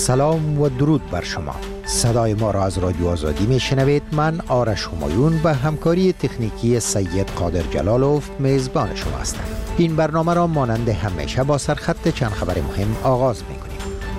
سلام و درود بر شما. صدای ما را از رادیو آزادی میشنوید. من آرش همایون به همکاری تکنیکی سید قادر جلالوف میزبان شما هستم. این برنامه را مانند همیشه با سرخط چند خبر مهم آغاز میکنیم.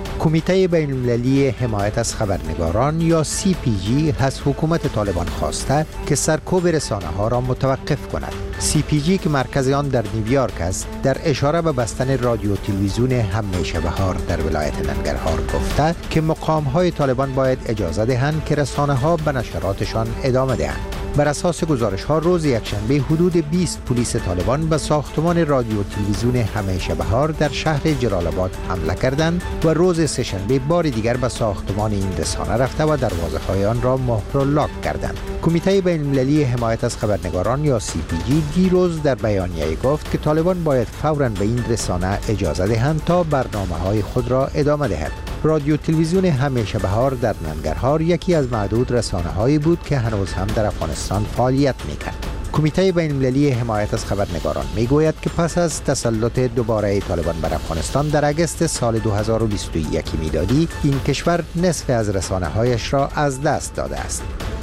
کمیته بین المللی حمایت از خبرنگاران یا CPG از حکومت طالبان خواسته که سرکوب رسانه ها را متوقف کند. CPG که مرکز آن در نیویورک است، در اشاره به بستن رادیو تلویزیون همیشه بهار در ولایت ننگرهار گفته که مقام های طالبان باید اجازه دهند که رسانه ها به نشراتشان ادامه دهند. بر اساس گزارش ها روز یکشنبه حدود 20 پلیس طالبان به ساختمان رادیو تلویزیون همیشه بهار در شهر جلال آباد حمله کردند و روز سه‌شنبه بار دیگر به ساختمان این رسانه رفته و دروازه های آن را مهر و لاک کردند. کمیته بین المللی حمایت از خبرنگاران یا CPG دیروز در بیانیه گفت که طالبان باید فوراً به این رسانه اجازه دهند تا برنامه‌های خود را ادامه دهد. رادیو تلویزیون همیشه بهار در ننگرهار یکی از معدود رسانه‌هایی بود که هنوز هم در افغانستان فعالیت می‌کرد. کمیته بین المللی حمایت از خبرنگاران میگوید که پس از تسلط دوباره طالبان بر افغانستان در اگست سال 2021 میلادی این کشور نصف از رسانه‌هایش را از دست داده است.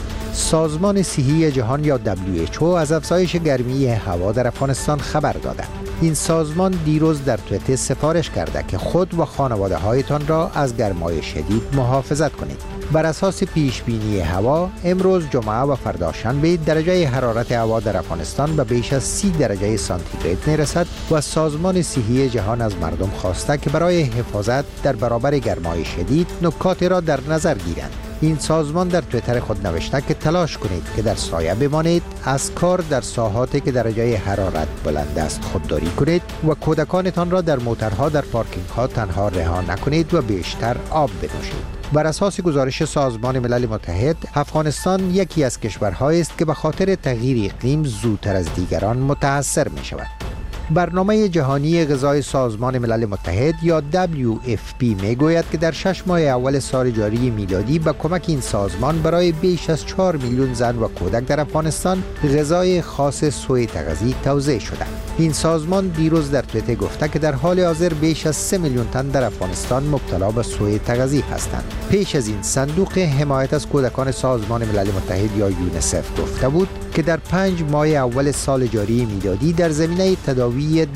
سازمان صحی جهان یا WHO از افزایش گرمی هوا در افغانستان خبر داده. این سازمان دیروز در توییتر سفارش کرده که خود و خانواده هایتان را از گرمای شدید محافظت کنید. بر اساس پیش بینی هوا امروز جمعه و فردا شنبه درجه حرارت هوا در افغانستان به بیش از 30 درجه سانتیگراد میرسد و سازمان صحی جهان از مردم خواسته که برای حفاظت در برابر گرمای شدید نکاتی را در نظر گیرند. این سازمان در توییتر خود نوشته که تلاش کنید که در سایه بمانید، از کار در ساحاتی که درجه حرارت بلند است خودداری کنید و کودکانتان را در موترها در پارکینگ ها تنها رها نکنید و بیشتر آب بنوشید. بر اساس گزارش سازمان ملل متحد، افغانستان یکی از کشورهایی است که به خاطر تغییر اقلیم زودتر از دیگران متاثر می شود. برنامه جهانی غذای سازمان ملل متحد یا WFP میگوید که در 6 ماه اول سال جاری میلادی با کمک این سازمان برای بیش از 4 میلیون زن و کودک در افغانستان غذای خاص سوی تغذی توزیع شده. این سازمان دیروز در توییتر گفته که در حال حاضر بیش از 3 میلیون تن در افغانستان مبتلا به سوی تغذی هستند. پیش از این صندوق حمایت از کودکان سازمان ملل متحد یا یونیسف گفته بود که در 5 ماه اول سال جاری میلادی در زمینه تداوی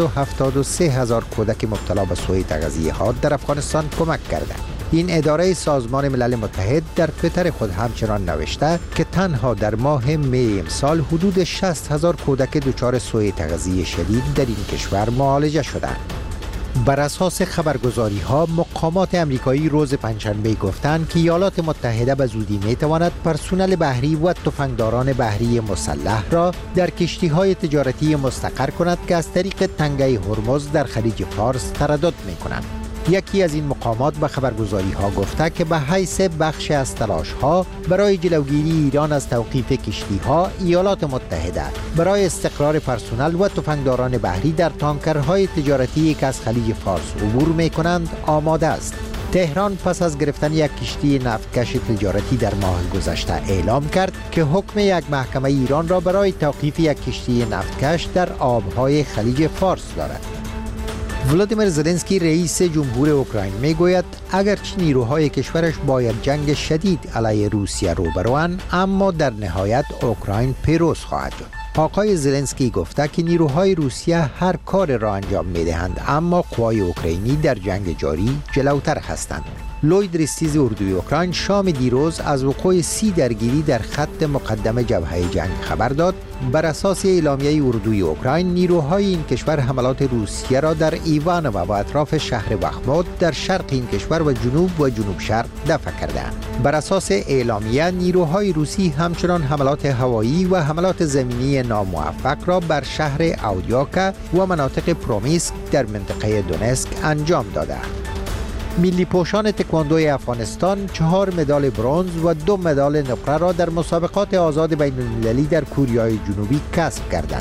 273,000 کودک مبتلا به سوء تغذیه ها در افغانستان کمک کرده. این اداره سازمان ملل متحد در توییتر خود همچنان نوشته که تنها در ماه می امسال حدود 60,000 کودک دچار سوء تغذیه شدید در این کشور معالجه شدند. بر اساس خبرگزاری ها مقامات امریکایی روز پنجشنبه گفتند که ایالات متحده به زودی می تواند پرسنل بحری و تفنگداران بحری مسلح را در کشتی های تجارتی مستقر کند که از طریق تنگه هرمز در خلیج فارس تردد می کنند. یکی از این مقامات به خبرگزاری ها گفته که به حیث بخش از تلاش ها برای جلوگیری ایران از توقیف کشتی ها، ایالات متحده برای استقرار پرسنل و تفنگداران بحری در تانکرهای تجارتی که از خلیج فارس عبور می کنند آماده است. تهران پس از گرفتن یک کشتی نفتکش تجارتی در ماه گذشته اعلام کرد که حکم یک محکمه ایران را برای توقیف یک کشتی نفتکش در آبهای خلیج فارس دارد. ولادیمیر زلنسکی رئیس جمهور اوکراین میگوید اگرچه نیروهای کشورش باید جنگ شدید علیه روسیه رو بروند، اما در نهایت اوکراین پیروز خواهد شد. آقای زلنسکی گفته که نیروهای روسیه هر کار را انجام میدهند، اما قوای اوکراینی در جنگ جاری جلوتر هستند. لوید ریستیز اردوی اوکراین شام دیروز از وقوع 30 درگیری در خط مقدم جبهه جنگ خبر داد. بر اساس اعلامیه اردوی اوکراین، نیروهای این کشور حملات روسیه را در ایوان و اطراف شهر بخموت در شرق این کشور و جنوب شرق دفع کردند. بر اساس اعلامیه، نیروهای روسی همچنان حملات هوایی و حملات زمینی ناموفق را بر شهر اودیاکا و مناطق پرومیسک در منطقه دونسک انجام دادند. ملی پوشان تکواندوی افغانستان 4 مدال برنز و 2 مدال نقره را در مسابقات آزاد بین المللی در کوریای جنوبی کسب کردند.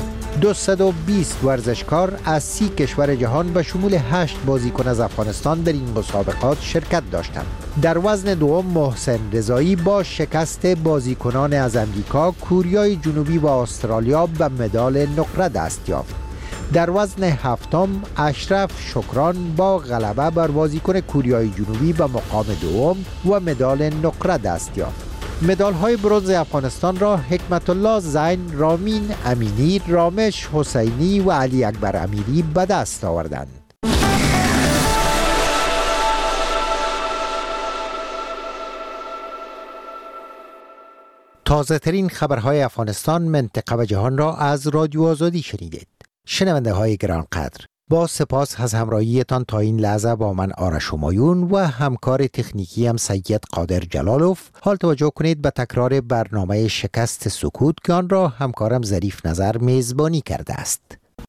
220 ورزشکار از 30 کشور جهان به شمول 8 بازیکن از افغانستان در این مسابقات شرکت داشتند. در وزن دوم محسن رضایی با شکست بازیکنان از امریکا، کوریای جنوبی و استرالیا به مدال نقره دست یافت. در وزن هفتم اشرف شکران با غلبه بر بازیکن کوریای جنوبی به مقام دوم و مدال نقره دست یافت. مدال های برنز افغانستان را حکمت الله زین، رامین امینی، رامش حسینی و علی اکبر امیری به دست آوردند. تازه ترین خبرهای افغانستان، منطقه و جهان را از رادیو آزادی شنیدید. شنونده های گرانقدر، با سپاس از همراهیتان تا این لحظه با من آرش همایون و همکار تکنیکی هم سید قادر جلالوف. حال توجه کنید به تکرار برنامه شکست سکوت که آن را همکارم ظریف نظر میزبانی کرده است.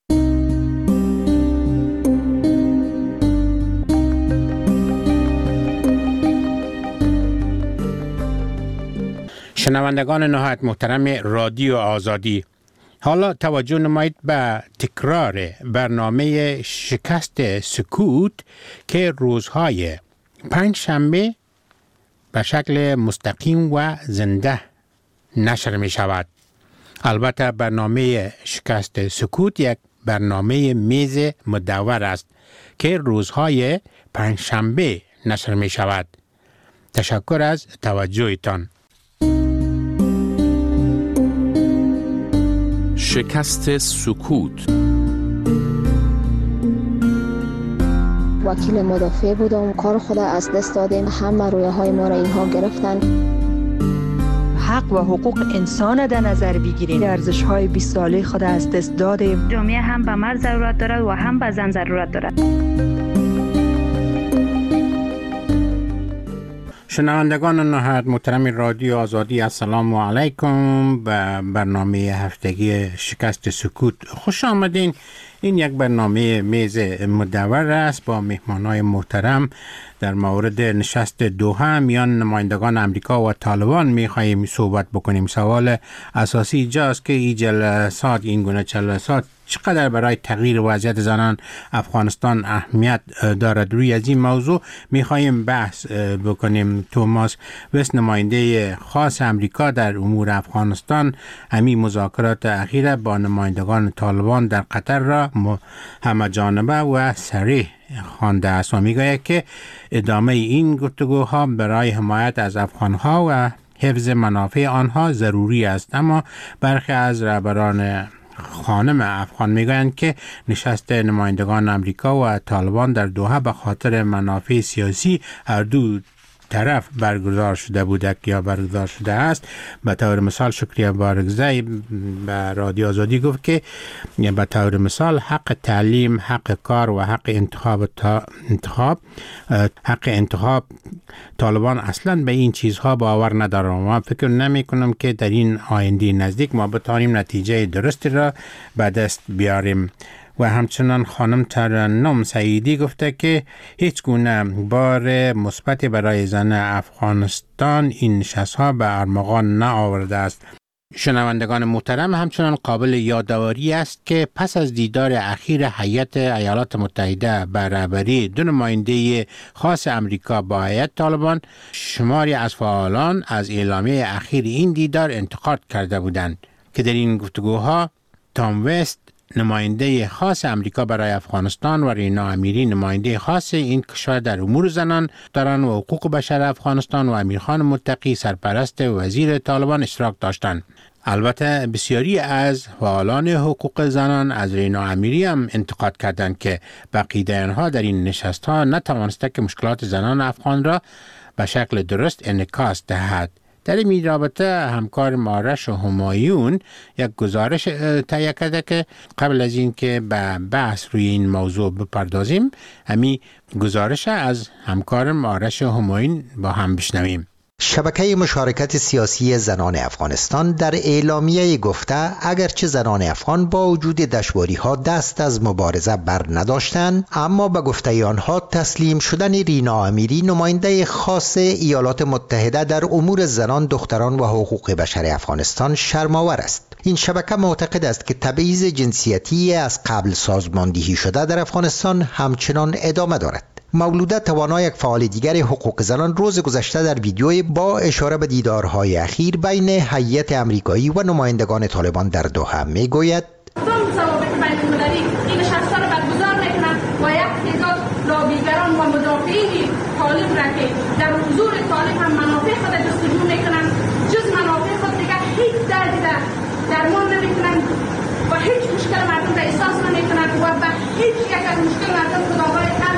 شنوندگان نهایت محترم رادیو آزادی، حالا توجه نمایید به تکرار برنامه شکست سکوت که روزهای پنجشنبه به شکل مستقیم و زنده نشر می شود. البته برنامه شکست سکوت یک برنامه میز مدور است که روزهای پنجشنبه نشر می شود. تشکر از توجهتان. شکست سکوت. وکیل مدافع بودم، کار خود از دست دادیم، همه رویه های ما را اینها گرفتن. حق و حقوق انسان در نظر بگیریم، ارزش های 20 ساله خود از دست دادیم. جامعه هم به مرد ضرورت دارد و هم به زن ضرورت دارد. شنوندگان نهایت محترم رادیو آزادی، السلام علیکم. به برنامه هفتگی شکست سکوت خوش آمدین. این یک برنامه میز مدور است با مهمانای محترم. در مورد نشست دوحه میان نمایندگان امریکا و طالبان میخواهیم صحبت بکنیم. سوال اساسی جاست که این جلسات، این گونه جلسات چقدر برای تغییر وضعیت زنان افغانستان اهمیت دارد. روی از این موضوع میخواهیم بحث بکنیم. توماس وست، نماینده خاص امریکا در امور افغانستان، همین مذاکرات اخیره با نمایندگان طالبان در قطر را همه جانبه و صریح خوانده است و میگوید که ادامه این گفتگوها برای حمایت از افغانها و حفظ منافع آنها ضروری است. اما برخی از رهبران خانم افغان میگویند که نشست نمایندگان امریکا و طالبان در دوحه به خاطر منافع سیاسی هر دو طرف برگزار شده بوده یا برگزار شده است. به طور مثال شکریه بارگزی به رادیو آزادی گفت که به طور مثال حق تعلیم، حق کار و حق انتخاب طالبان اصلا به این چیزها باور ندارم. ما فکر نمی کنم که در این آینده نزدیک ما بتوانیم نتیجه درستی را به دست بیاریم. و همچنان خانم ترنم سعیدی گفته که هیچ گونه بار مثبت برای زن افغانستان این نشست‌ها به ارمغان نآورده است. شنوندگان محترم، همچنان قابل یادآوری است که پس از دیدار اخیر هیئت ایالات متحده به رهبری دو نماینده خاص امریکا با هیئت طالبان، شماری از فعالان از اعلامیه اخیر این دیدار انتقاد کرده بودند که در این گفتگوها تام وست، نماینده خاص امریکا برای افغانستان، و رینا امیری، نماینده خاص این کشور در امور زنان و حقوق بشر افغانستان، و امیرخان متقی، سرپرست وزیر طالبان، اشتراک داشتند. البته بسیاری از فعالان حقوق زنان از رینا امیری هم انتقاد کردند که بقیه آنها در این نشست‌ها نتوانسته که مشکلات زنان افغان را به شکل درست انعکاس دهد. در این رابطه همکار آرش همایون یک گزارش تهیه کرده که قبل از این که به بحث روی این موضوع بپردازیم، همین گزارش از همکار آرش همایون با هم بشنویم. شبکه مشارکت سیاسی زنان افغانستان در اعلامیه گفته اگرچه زنان افغان با وجود دشواری‌ها دست از مبارزه بر نداشتند، اما به گفته آنها تسلیم شدن رینا امیری، نماینده خاص ایالات متحده در امور زنان، دختران و حقوق بشر افغانستان شرم‌آور است. این شبکه معتقد است که تبعیض جنسیتی از قبل سازماندهی شده در افغانستان همچنان ادامه دارد. مولوده توانا، یک فعال دیگر حقوق زنان، روز گذشته در ویدیوی با اشاره به دیدارهای اخیر بین هیئت امریکایی و نمایندگان طالبان در دوحه میگوید: ضوابط بین المللی این نشست را برگزار میکنند و یک تعداد لابیگران و مدافعین طالب را که در حضور طالب هم منافع خود جستجو میکنند، جز منافع خود دیگر هیچ دردی درمان نمیکنند و هیچ مشکل مردم را احساس نمیکنند و به هیچ یک از مشکل مردم خداوند حل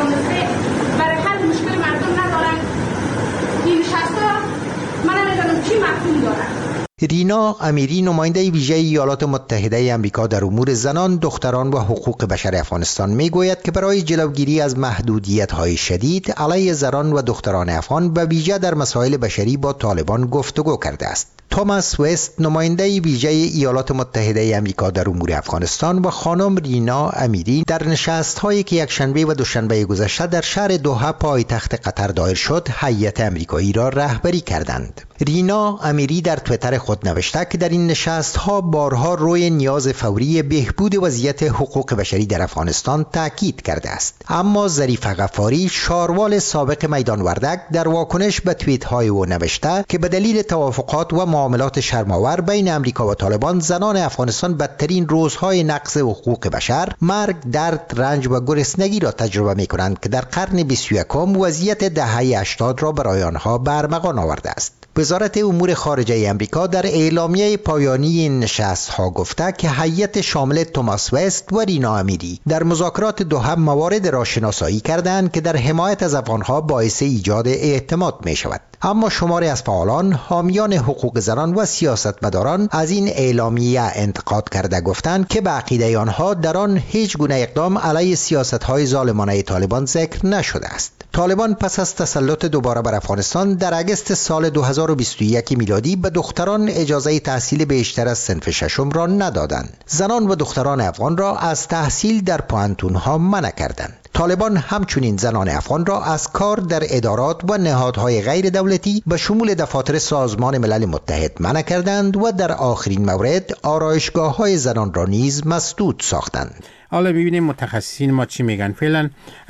برای حل مشکل مردم ندارند. این نشست را من نمیدانم چی مفهوم دارد. رینا امیری، نماینده ویژه ایالات متحده آمریکا در امور زنان، دختران و حقوق بشر افغانستان میگوید که برای جلوگیری از محدودیت‌های شدید علیه زنان و دختران افغان به ویژه در مسائل بشری با طالبان گفتگو کرده است. توماس وست، نماینده ویژه ایالات متحده آمریکا در امور افغانستان و خانم رینا امیری در نشست‌هایی که یکشنبه و دوشنبه گذشته در شهر دوحه پایتخت قطر دایر شد، هیئت آمریکایی را رهبری کردند. رینا امیری در توییتر خود نوشته که در این نشست‌ها بارها روی نیاز فوری بهبود وضعیت حقوق بشری در افغانستان تاکید کرده است. اما ظریف غفاری، شاروال سابق میدان وردک، در واکنش به توییت‌های او نوشته که به دلیل توافقات و معاملات شرم‌آور بین آمریکا و طالبان، زنان افغانستان بدترین روزهای نقض حقوق بشر، مرگ، درد، رنج و گرسنگی را تجربه می‌کنند که در قرن 21 وضعیت دهه 80 را برای آنها به ارمغان آورده است. وزارت امور خارجه آمریکا در اعلامیه پایانی این نشست‌ها گفته که هیئت شامل توماس وست و رینا امیری در مذاکرات دوحه موارد را شناسایی کردند که در حمایت از افغان‌ها باعث ایجاد اعتماد می‌شود. اما شماری از فعالان، حامیان حقوق زنان و سیاستمداران از این اعلامیه انتقاد کرده گفتند که به عقیده آنها در آن هیچ گونه اقدام علیه سیاست‌های ظالمانه طالبان ذکر نشده است. طالبان پس از تسلط دوباره بر افغانستان در اگست سال 2021 میلادی به دختران اجازه تحصیل بیشتر از صنف ششم را ندادند. زنان و دختران افغان را از تحصیل در پوهنتون‌ها منع کردند. طالبان همچنین زنان افغان را از کار در ادارات و نهادهای غیر دولتی به شمول دفاتر سازمان ملل متحد منع کردند و در آخرین مورد آرایشگاه‌های زنان را نیز مسدود ساختند. حالا ببینیم متخصصین ما چی میگن. فعلا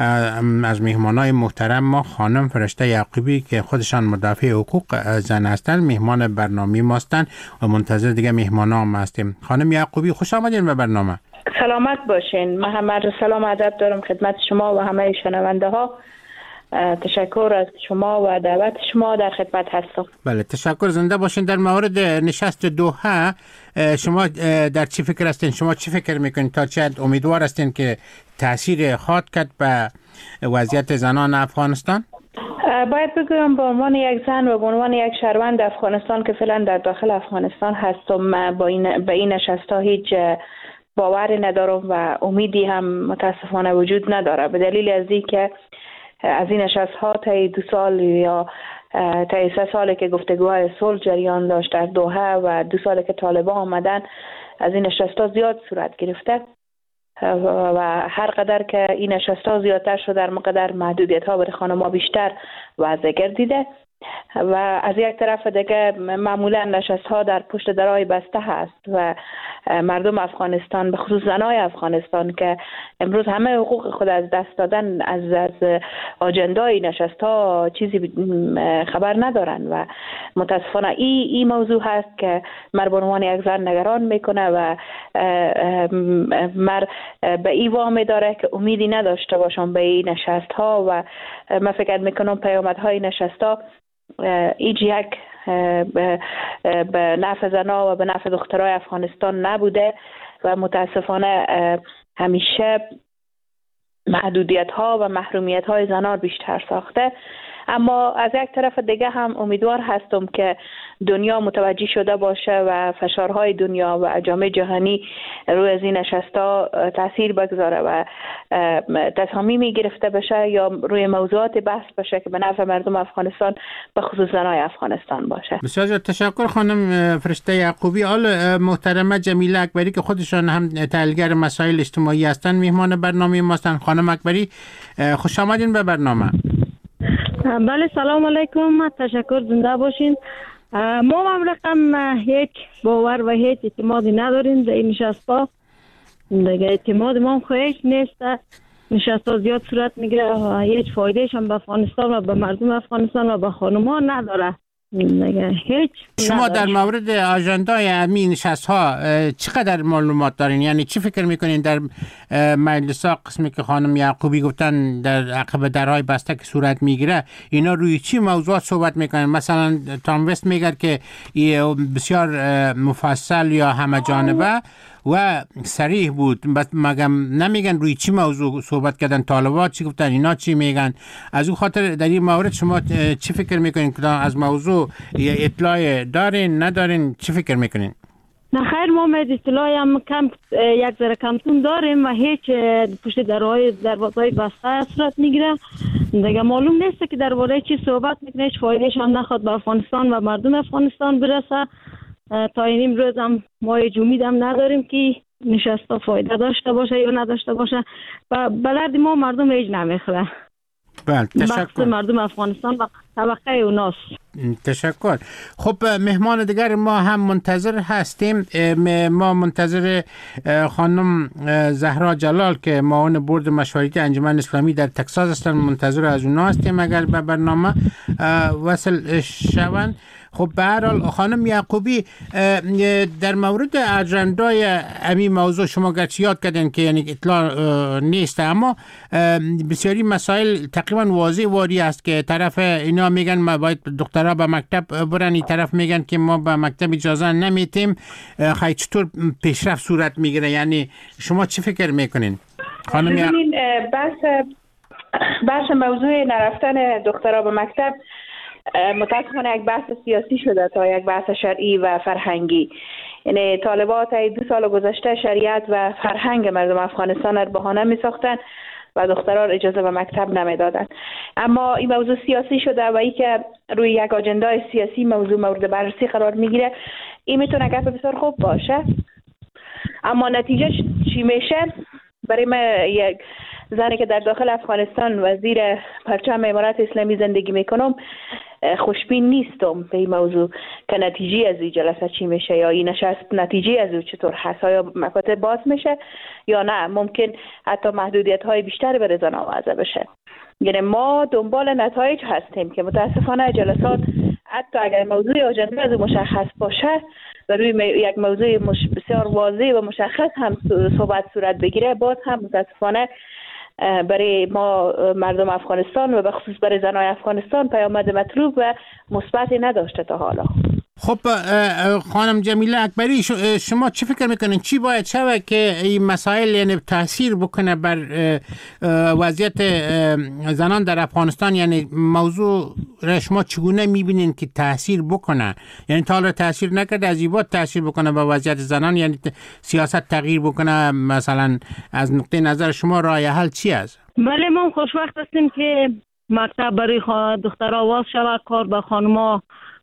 از مهمانای محترم ما خانم فرشته یعقوبی که خودشان مدافع حقوق زن هستند مهمان برنامه ما هستند و منتظر دیگه مهمانام هستیم. خانم یعقوبی خوش آمدین به برنامه. سلامت باشین. من همه سلام و ادب دارم خدمت شما و همه شنونده ها. تشکر از شما و دعوت شما، در خدمت هستم. بله تشکر، زنده باشین. در مورد نشست دوحه شما در چی فکر هستین؟ شما چی فکر میکنین؟ تا چه حد امیدوار هستین که تاثیر خواهد کرد به وضعیت زنان افغانستان؟ باید بگویم به عنوان یک زن و به عنوان یک شهروند افغانستان که فعلا در داخل افغانستان هستم، به این نشست‌ها هیچ باوری ندارم و امیدی هم متاسفانه وجود نداره، به دلیل از اینکه از این نشست‌ها تا 2 سال یا تا 3 سالی که گفتگوهای صلح جریان داشت در دوحه و 2 سالی که طالبان آمدن، از این نشست‌ها زیاد صورت گرفته و هر قدر که این نشست‌ها زیادتر شده در مقدار محدودیت‌ها برای خانم‌ها بیشتر واضح گردیده و از یک طرف دیگه معمولا نشست‌ها در پشت درهای بسته هست و مردم افغانستان به خصوص زنای افغانستان که امروز همه حقوق خود از دست دادن از آجندای نشست‌ها چیزی خبر ندارن و متاسفانه این موضوع هست که من به عنوان یک زن نگران میکنه و من به این وام داره که امیدی نداشته باشم به این نشست‌ها و من فکر میکنم پیامدهای نشست‌ها ایج یک به نفع زنا و به نفع دخترای افغانستان نبوده و متاسفانه همیشه محدودیت ها و محرومیت های زنان بیشتر ساخته. اما از یک طرف دیگه هم امیدوار هستم که دنیا متوجه شده باشه و فشارهای دنیا و جامعه جهانی روی از این نشستا تاثیر بگذاره و تصمیمی گرفته بشه یا روی موضوعات بحث بشه که به نفع مردم افغانستان به خصوص زنای افغانستان باشه. بسیار تشکر خانم فرشته یعقوبی. حالا محترمه جمیله اکبری که خودشان هم تحلیلگر مسائل اجتماعی هستند میهمان برنامه ما هستند. خانم اکبری خوش آمدین به برنامه. بله سلام علیکم، تشکر، زنده باشین. ما هم رقم هیچ باور و هیچ اعتمادی نداریم در این نشست‌ها. دیگه اعتماد ما هم هیچ نیست. نشست‌ها زیاد صورت میگیره و هیچ فایدهش هم به افغانستان و به مردم افغانستان و به خانم‌ها نداره. هیچ شما در مورد آژندای همین نشست ها چقدر معلومات دارین؟ یعنی چی فکر میکنین در مجلس ها قسمی که خانم یعقوبی گفتن در عقب درهای بسته که صورت میگیره، اینا روی چی موضوعات صحبت میکنن؟ مثلا تام وست میگه که بسیار مفصل یا همه جانبه و صریح بود، مگم نمیگن روی چی موضوع صحبت کردن؟ طالبات چی گفتن؟ اینا چی میگن؟ از اون خاطر در این مورد شما چی فکر میکنین که از موضوع اطلاع دارین ندارین؟ چی فکر میکنین؟ نه خیر، ما اطلاعی هم کم یک ذره کمتون داریم و هیچ پشت دروازهای بسته صورت میگیره دیگه. معلوم نیست که درباره چی صحبت میکنه، هیچ فایدهش هم نخواد به افغانستان و مردم افغانستان برسه. تا این امروز هم ما هیچ امید هم نداریم که نشسته فایده داشته باشه یا نداشته باشه و بلد ما مردم هیچ نمیخوره. بله، تشکر. مردم افغانستان و طبقه اوناست. تشکر. خب مهمان دیگر ما هم منتظر هستیم. ما منتظر خانم زهرا جلال که معاون بورد مشاورتی انجمن اسلامی در تکساس هستن، منتظر از اونها هستیم اگر به برنامه وصل شوند. خب به هر حال خانم یعقوبی، در مورد اجندای همین موضوع شما گرچه یاد کردن که یعنی اطلاع نیست، اما بسیاری مسائل تقریبا واضح واری است که طرف اینا میگن ما باید دخترها به مکتب برن، این طرف میگن که ما به مکتب اجازه نمیتیم. خیلی چطور پیشرفت صورت میگیره؟ یعنی شما چی فکر میکنین خانم یعقوبی؟ بحث موضوع نرفتن دخترها به مکتب متاسفانه یک بحث سیاسی شده تا یک بحث شرعی و فرهنگی. یعنی طالبات 2 سال گذشته شریعت و فرهنگ مردم افغانستان را بهانه می ساختن و دختران اجازه به مکتب نمی دادن. اما این موضوع سیاسی شده و ای که روی یک آجندای سیاسی موضوع مورد بررسی قرار میگیره، این میتونه گپ بسیار خوب باشه، اما نتیجه چی میشه؟ برای من یک زنی که در داخل افغانستان وزیر پرچم امارات اسلامی زندگی میکنم خوشبین نیستم به این موضوع که نتیجه از این جلسه چی میشه یا این نشست نتیجه از او چطور هست، یا مکاتب باز میشه یا نه ممکن حتی محدودیت های بیشتر به زن آوازه بشه. یعنی ما دنبال نتایج هستیم که متاسفانه جلسات حتی اگر موضوع آجنده از مشخص باشه و روی یک موضوع بسیار واضح و مشخص هم صورت بگیره، باز هم متاسفانه برای ما مردم افغانستان و به خصوص برای زنای افغانستان پیامد مطلوب و مثبتی نداشته تا حالا. خب خانم جمیله اکبری، شما چی فکر میکنین چی باید شود که این مسائل یعنی تاثیر بکنه بر وضعیت زنان در افغانستان؟ یعنی موضوع را شما چگونه میبینین که تاثیر بکنه؟ یعنی تا حالا تاثیر نکرده، از این بعد تاثیر بکنه به وضعیت زنان، یعنی سیاست تغییر بکنه؟ مثلا از نقطه نظر شما راه حل چی است؟ بله، ما خوشبخت هستیم که مکتب برای دخترها باز شود، کار به خانم‌ها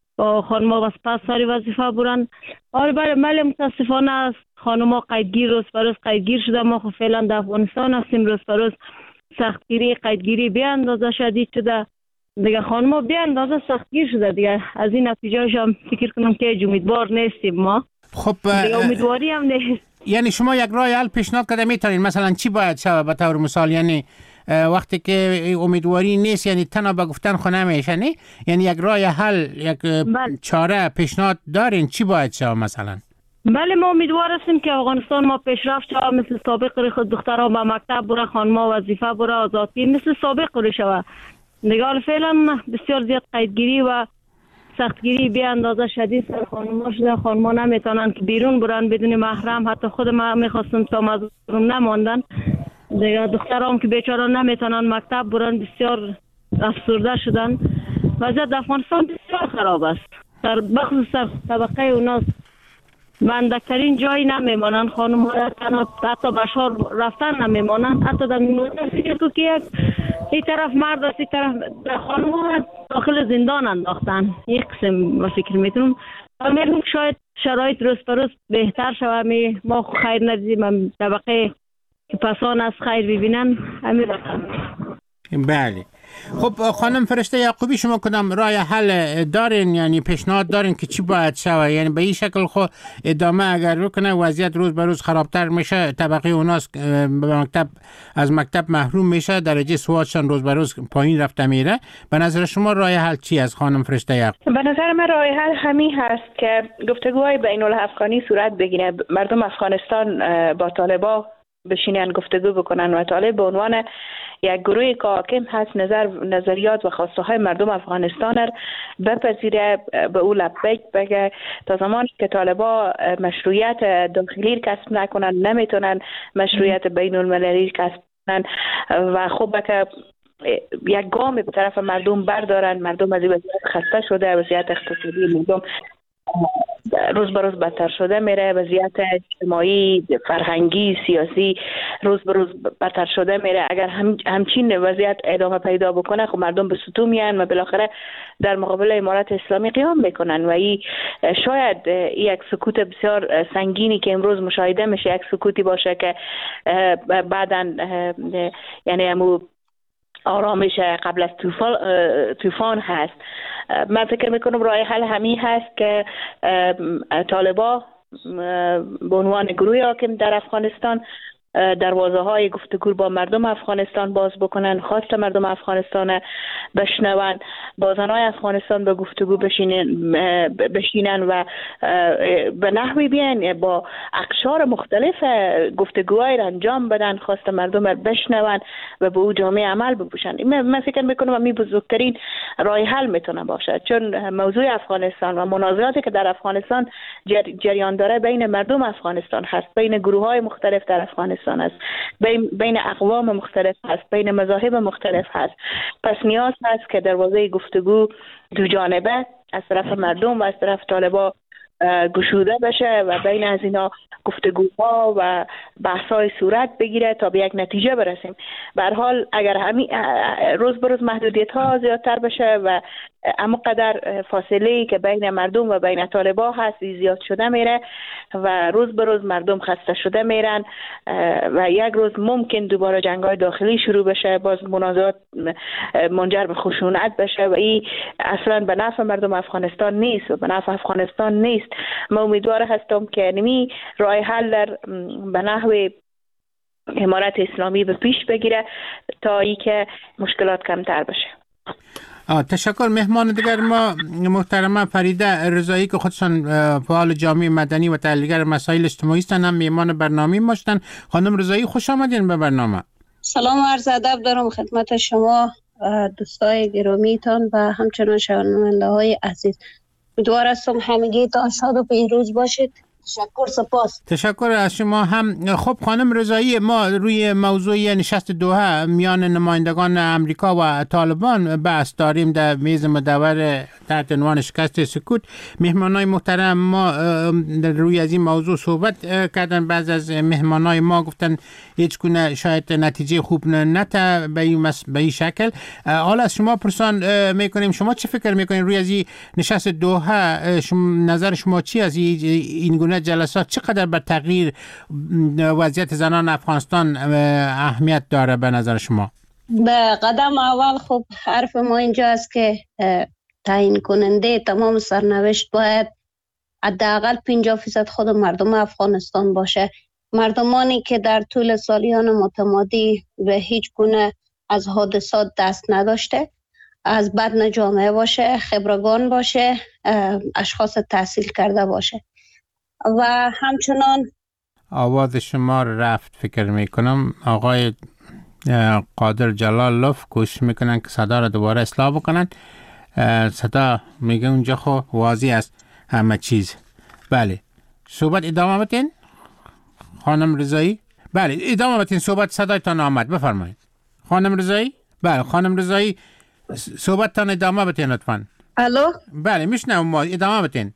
و سپس ساری وظیفه برن. آره بله، متاسفانه است خانم‌ها قیدگیر روز به روز قیدگیر شده. ما خب فعلا در افغانستان هستیم، روز به روز سختگیری قیدگیری به اندازه شدید شده دیگه، خانم‌ها به اندازه سختگیر شده دیگه. از این نتیجه‌اش هم فکر کنم که امیدوار نیستیم ما. خب امیدواری هم نیست. یعنی شما یک راه حل پیشنهاد کرده میتونین مثلا چی باید شود به طور مثال؟ یعنی وقتی که امیدواری نیست یعنی تنها به گفتن خو نمیشه، نه؟ یعنی یک راه حل، یک چاره پیشنهاد دارین چی باید شود مثلا؟ بله، ما امیدوار هستیم که افغانستان ما پیشرفت شود، مثل سابق خود دخترها به مکتب بره، خانم‌ها وظیفه بره، آزادی مثل سابق رو شود دیگه. فعلا بسیار زیاد قیدگیری و سختگیری به اندازه شدید سر خانم‌ها شده. خانم‌ها نمیتونن که بیرون برن بدون محرم، حتی خود ما میخواستم تا مظلوم نماندن دیگه. دخترام که بیچاره نمیتونن مکتب برن، بسیار افسرده شدن. وضعیت افغانستان بسیار خراب است، در بخصوص طبقه اوناست. بندکترین جایی نمیمانن خانم ها، حتی بشار رفتن نمیمانن. حتی در نمونه فکر که یک طرف مرد است، یک طرف خانم ها داخل زندان انداختن. یک قسم فکر میتونم میگم شاید شرایط روز به روز بهتر شود. ما خیر ندیدیم، طبقه که پسان از خیر ببینن همین رقم. بله خب خانم فرشته یعقوبی، شما کدام راه حل دارین، یعنی پیشنهاد دارین که چی باید شود؟ یعنی به این شکل خود ادامه اگر بکنه وضعیت روز به روز خرابتر میشه، طبقه اوناس از مکتب محروم میشه، درجه سوادشان روز به روز پایین رفته میره. به نظر شما راه حل چی از خانم فرشته یعقوبی؟ به نظر من راه حل همین هست که گفتگوهای بین الافغانی صورت بگیره، مردم افغانستان با طالبا بشینن گفتگو بکنن و طالب به عنوان یک گروه که حاکم هست نظریات و خواسته های مردم افغانستان را بپذیره، به او لبیک بگه. تا زمانی که طالبا مشروعیت داخلی کسب نکنن نمیتونن مشروعیت بین المللی کسب کنن و خوبه که یک گام به طرف مردم بردارن. مردم از وضعیت خسته شده، وضعیت اقتصادی مردم روز به روز بدتر شده میره، وضعیت اجتماعی، فرهنگی، سیاسی روز به روز بدتر شده میره. اگر همچین وضعیت ادامه پیدا بکنه خب مردم به ستون میان و بالاخره در مقابل امارت اسلامی قیام میکنن و این شاید یک سکوت بسیار سنگینی که امروز مشاهده میشه یک سکوتی باشه که بعداً یعنی همو آرامش قبل از طوفان هست. من فکر میکنم راه حل همین هست که طالبا به عنوان گروه حاکم در افغانستان دروازه های گفتگو با مردم افغانستان باز بکنن، خواست مردم افغانستان بشنون، با زنای افغانستان به گفتگو بشینن و به نحوی بیان با اقشار مختلف گفتگوهای را انجام بدن، خواست مردم را بشنون و به او جامعه عمل بپوشن. من فکر میکنم همین بزرگترین راه حل میتونه باشه، چون موضوع افغانستان و مناظراتی که در افغانستان جریان داره بین مردم افغانستان هست، بین گروه های مختلف در افغانستان است، بین اقوام مختلف هست، بین مذاهب مختلف هست. پس نیاز هست که دروازه گفتگو دو جانبه از طرف مردم و از طرف طالبا گشوده بشه و بین از اینا گفتگوها و بحث‌های صورت بگیره تا به یک نتیجه برسیم. به هر حال اگر همین روز به روز محدودیت‌ها زیادتر بشه و اما قدر فاصله‌ای که بین مردم و بین طالبا هست زیاد شده میره و روز به روز مردم خسته شده میرن و یک روز ممکن دوباره جنگ‌های داخلی شروع بشه، باز منازعات منجر به خشونت بشه و این اصلا به نفع مردم افغانستان نیست و به نفع افغانستان نیست. من امیدوار هستم که نمی راه حل در به نحو امارت اسلامی به پیش بگیره تا ای که مشکلات کمتر بشه. تشکر. مهمان دیگر ما محترمه فریده رضایی که خودشان فعال جامعه مدنی و تحلیلگر مسائل اجتماعی هستند، هم مهمان برنامه ما هستند. خانم رضایی خوش آمدین به برنامه. سلام و عرض ادب دارم خدمت شما دوستای گرامیتان و همچنان شنونده های عزیز. امیدوار هستم همگیتان شاد و پیروز باشید. تشکر، سپاس. تشکر از شما هم. خب خانم رضایی، ما روی موضوع نشست دوحه میان نمایندگان امریکا و طالبان بحث داریم در میز مدور تحت عنوان شکست سکوت. مهمانای محترم ما روی از این موضوع صحبت کردن. بعض از مهمانای ما گفتن هیچ گونه شاید نتیجه خوب نته به این شکل. حالا از شما پرسان میکنیم شما چه فکر میکنین روی از این نشست دوحه؟ نظر شما چی از این گونه جلسات چقدر به تغییر وضعیت زنان افغانستان اهمیت داره به نظر شما؟ به قدم اول خب حرف ما اینجا است که تعیین کننده تمام سرنوشت باید حداقل 50% خود مردم افغانستان باشه. مردمانی که در طول سالیان متمادی به هیچ گونه از حادثات دست نداشته، از بدن جامعه باشه، خبرگان باشه، اشخاص تحصیل کرده باشه. و همچنان آواز شما رفت فکر میکنم. آقای قادر جلالوف کوشش میکنن که صدا را دوباره اصلاح بکنن. صدا میگه اونجا خو واضح است همه چیز. بله صحبت ادامه بدین خانم رضایی. بله ادامه بدین صحبت، صدایتان آمد، بفرمایید خانم رضایی. بله خانم رضایی صحبتتان ادامه بدین لطفاً. الو بله میشنوم، ما ادامه بدین.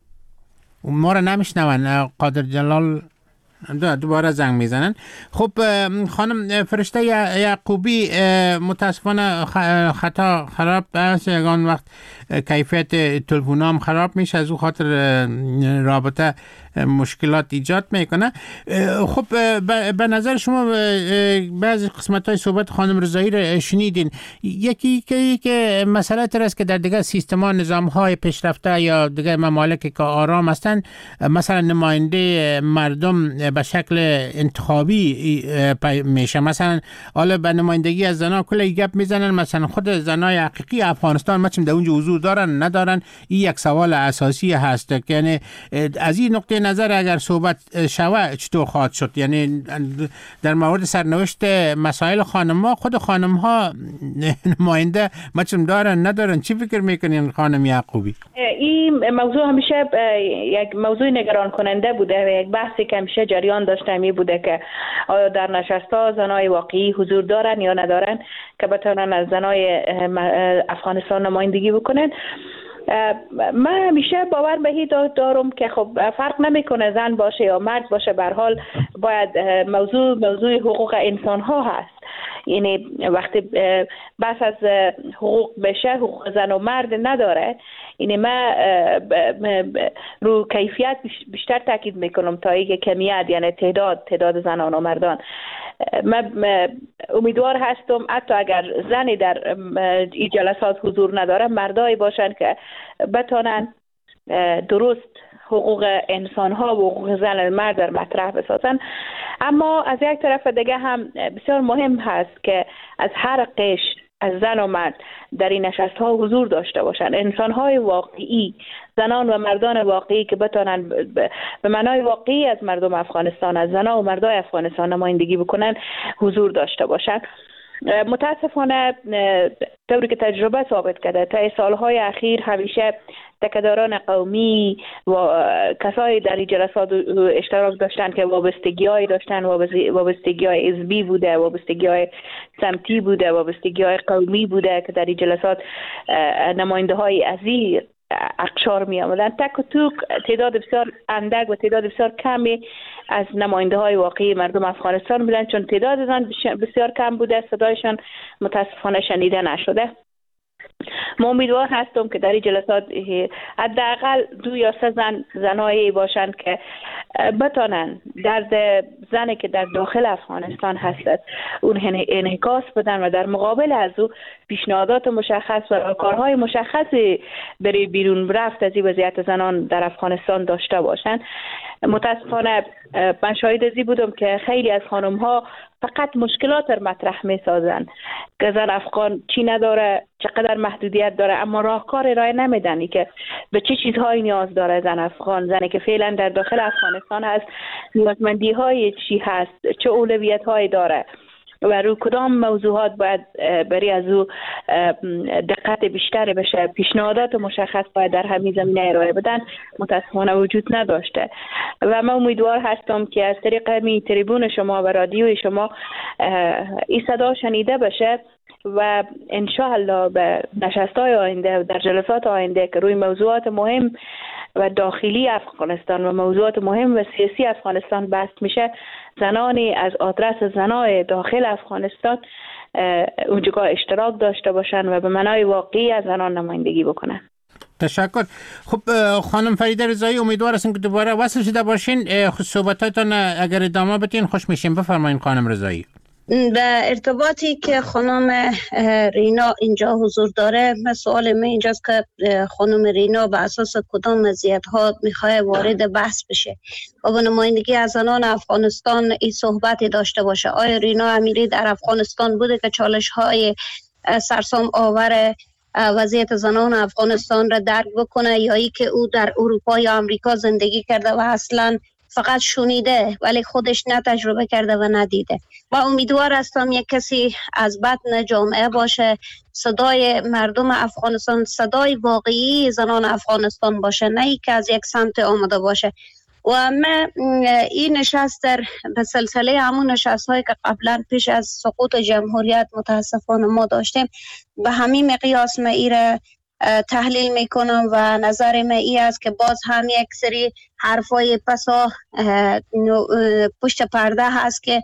ما را نمیشنون. قادر جلال دوباره زنگ میزنن. خب خانم فرشته یعقوبی، متاسفانه خطا خراب است، یگان وقت کیفیت تلفنام خراب میشه، از او خاطر رابطه مشکلات ایجاد میکنه. خب به نظر شما بعضی قسمت‌های صحبت خانم رضایی را شنیدین، یکی که مسئله تر است که در دیگه سیستم‌ها نظام‌های پیشرفته یا دیگه ممالکی که آرام هستند مثلا نماینده مردم به شکل انتخابی میشه. مثلا حالا به نمایندگی از زنان کلی گپ میزنن، مثلا خود زنای حقیقی افغانستان مثلا در اونجا حضور دارن ندارن، این یک سوال اساسی هست که یعنی از این نقطه نظر اگر صحبت شود چطور خواهد شد؟ یعنی در مورد سرنوشت مسائل خانم‌ها، خود خانم‌ها نماینده مثلا دارن ندارن، چی فکر میکنین خانم یعقوبی؟ این موضوع همیشه یک موضوع نگران کننده بوده و یک بحثی که همیشه جریان داشته می بوده که آیا در نشست‌ها زنای واقعی حضور دارن یا ندارن که بتونن از زنای افغانستان نمایندگی بکنن. من همیشه باور به این دارم که خب فرق نمیکنه زن باشه یا مرد باشه، به هر حال باید موضوع حقوق انسان ها هست. یعنی وقتی بحث از حقوق بشه، حقوق زن و مرد نداره. یعنی من رو کیفیت بیشتر تاکید میکنم تا اینکه کمیت، یعنی تعداد زنان و مردان. من امیدوار هستم حتی اگر زنی در این جلسات حضور نداره، مردایی باشن که بتونن درست حقوق انسان ها و حقوق زن و مرد در مطرح بسازن. اما از یک طرف دیگه هم بسیار مهم هست که از هر قشر از زن و مرد در این نشست ها حضور داشته باشند. انسان های واقعی، زنان و مردان واقعی که بتونن به معنای واقعی از مردم افغانستان، از زنان و مردای افغانستان نمایندگی بکنن، حضور داشته باشند. متاسفانه طوری که تجربه ثابت کرده تا سالهای اخیر همیشه تکداران قومی و کسایی در این جلسات اشتراک داشتن که وابستگی‌هایی داشتن، وابستگی‌های حزبی بوده، وابستگی‌های سمتی بوده، وابستگی‌های قومی بوده که در این جلسات نماینده‌های از این اقشار می آمدن. تک و توک تعداد بسیار اندک و تعداد بسیار کمی از نماینده های واقعی مردم افغانستان بودن، چون تعداد زن بسیار کم بوده، صدایشان متاسفانه شنیده نشده. ما امیدوار هستم که در این جلسات حداقل 2 یا 3 زنایی باشند که بتانن درد زنی که در داخل افغانستان هست اون انعکاس بدن و در مقابل از او پیشنهادات مشخص و کارهای مشخصی برای بیرون رفت از این وضعیت زنان در افغانستان داشته باشند. متاسفانه من شاهد ازی بودم که خیلی از خانم ها فقط مشکلات را مطرح می سازن که زن افغان چی نداره، چقدر محدودیت داره، اما راهکار ارائه نمیدن که به چه چیزهایی نیاز داره زن افغان، زنی که فعلا در داخل افغانستان هست، نیازمندی های چی هست، چه اولویت هایی داره و رو کدام موضوعات باید برای از او دقت بیشتر بشه، پیشنهادات مشخص باید در همین زمینه ارائه بدن، متاسفانه وجود نداشته. و من امیدوار هستم که از طریق همین تریبون شما و رادیوی شما این صدا شنیده بشه و انشاءالله به نشست‌های آینده و در جلسات آینده که روی موضوعات مهم و داخلی افغانستان و موضوعات مهم و سیاسی افغانستان بحث میشه، زنانی از آدرس زنای داخل افغانستان اونجا اشتراک داشته باشن و به معنای واقعی از زنان نمایندگی بکنن. تشکر. خب خانم فریده رضایی، امیدوار هستم که دوباره وصل شده باشین. صحبتاتون اگر ادامه بدین خوش میشیم. بفرمایید خانم رضایی. به ارتباطی که خانم رینا اینجا حضور داره، سوال من اینجاست که خانم رینا به اساس کدام مزیت‌ها میخواد وارد بحث بشه و به نمایندگی از زنان افغانستان این صحبتی داشته باشه؟ آیا رینا امیری در افغانستان بوده که چالش‌های سرسام آور وضعیت زنان افغانستان را درک بکنه، یا ای که او در اروپا یا امریکا زندگی کرده و اصلاً فقط شنیده ولی خودش نه تجربه کرده و ندیده؟ و امیدوار هستم یک کسی از بطن جامعه باشه، صدای مردم افغانستان، صدای واقعی زنان افغانستان باشه، نه ای که از یک سمت آمده باشه. و من این نشست در به سلسله همون نشست هایی که قبلا پیش از سقوط جمهوریت متاسفانه ما داشتیم، به همین مقیاس من ایره تحلیل میکنم و نظر من ای است که باز هم یک سری حرفای پسا پشت پرده هست که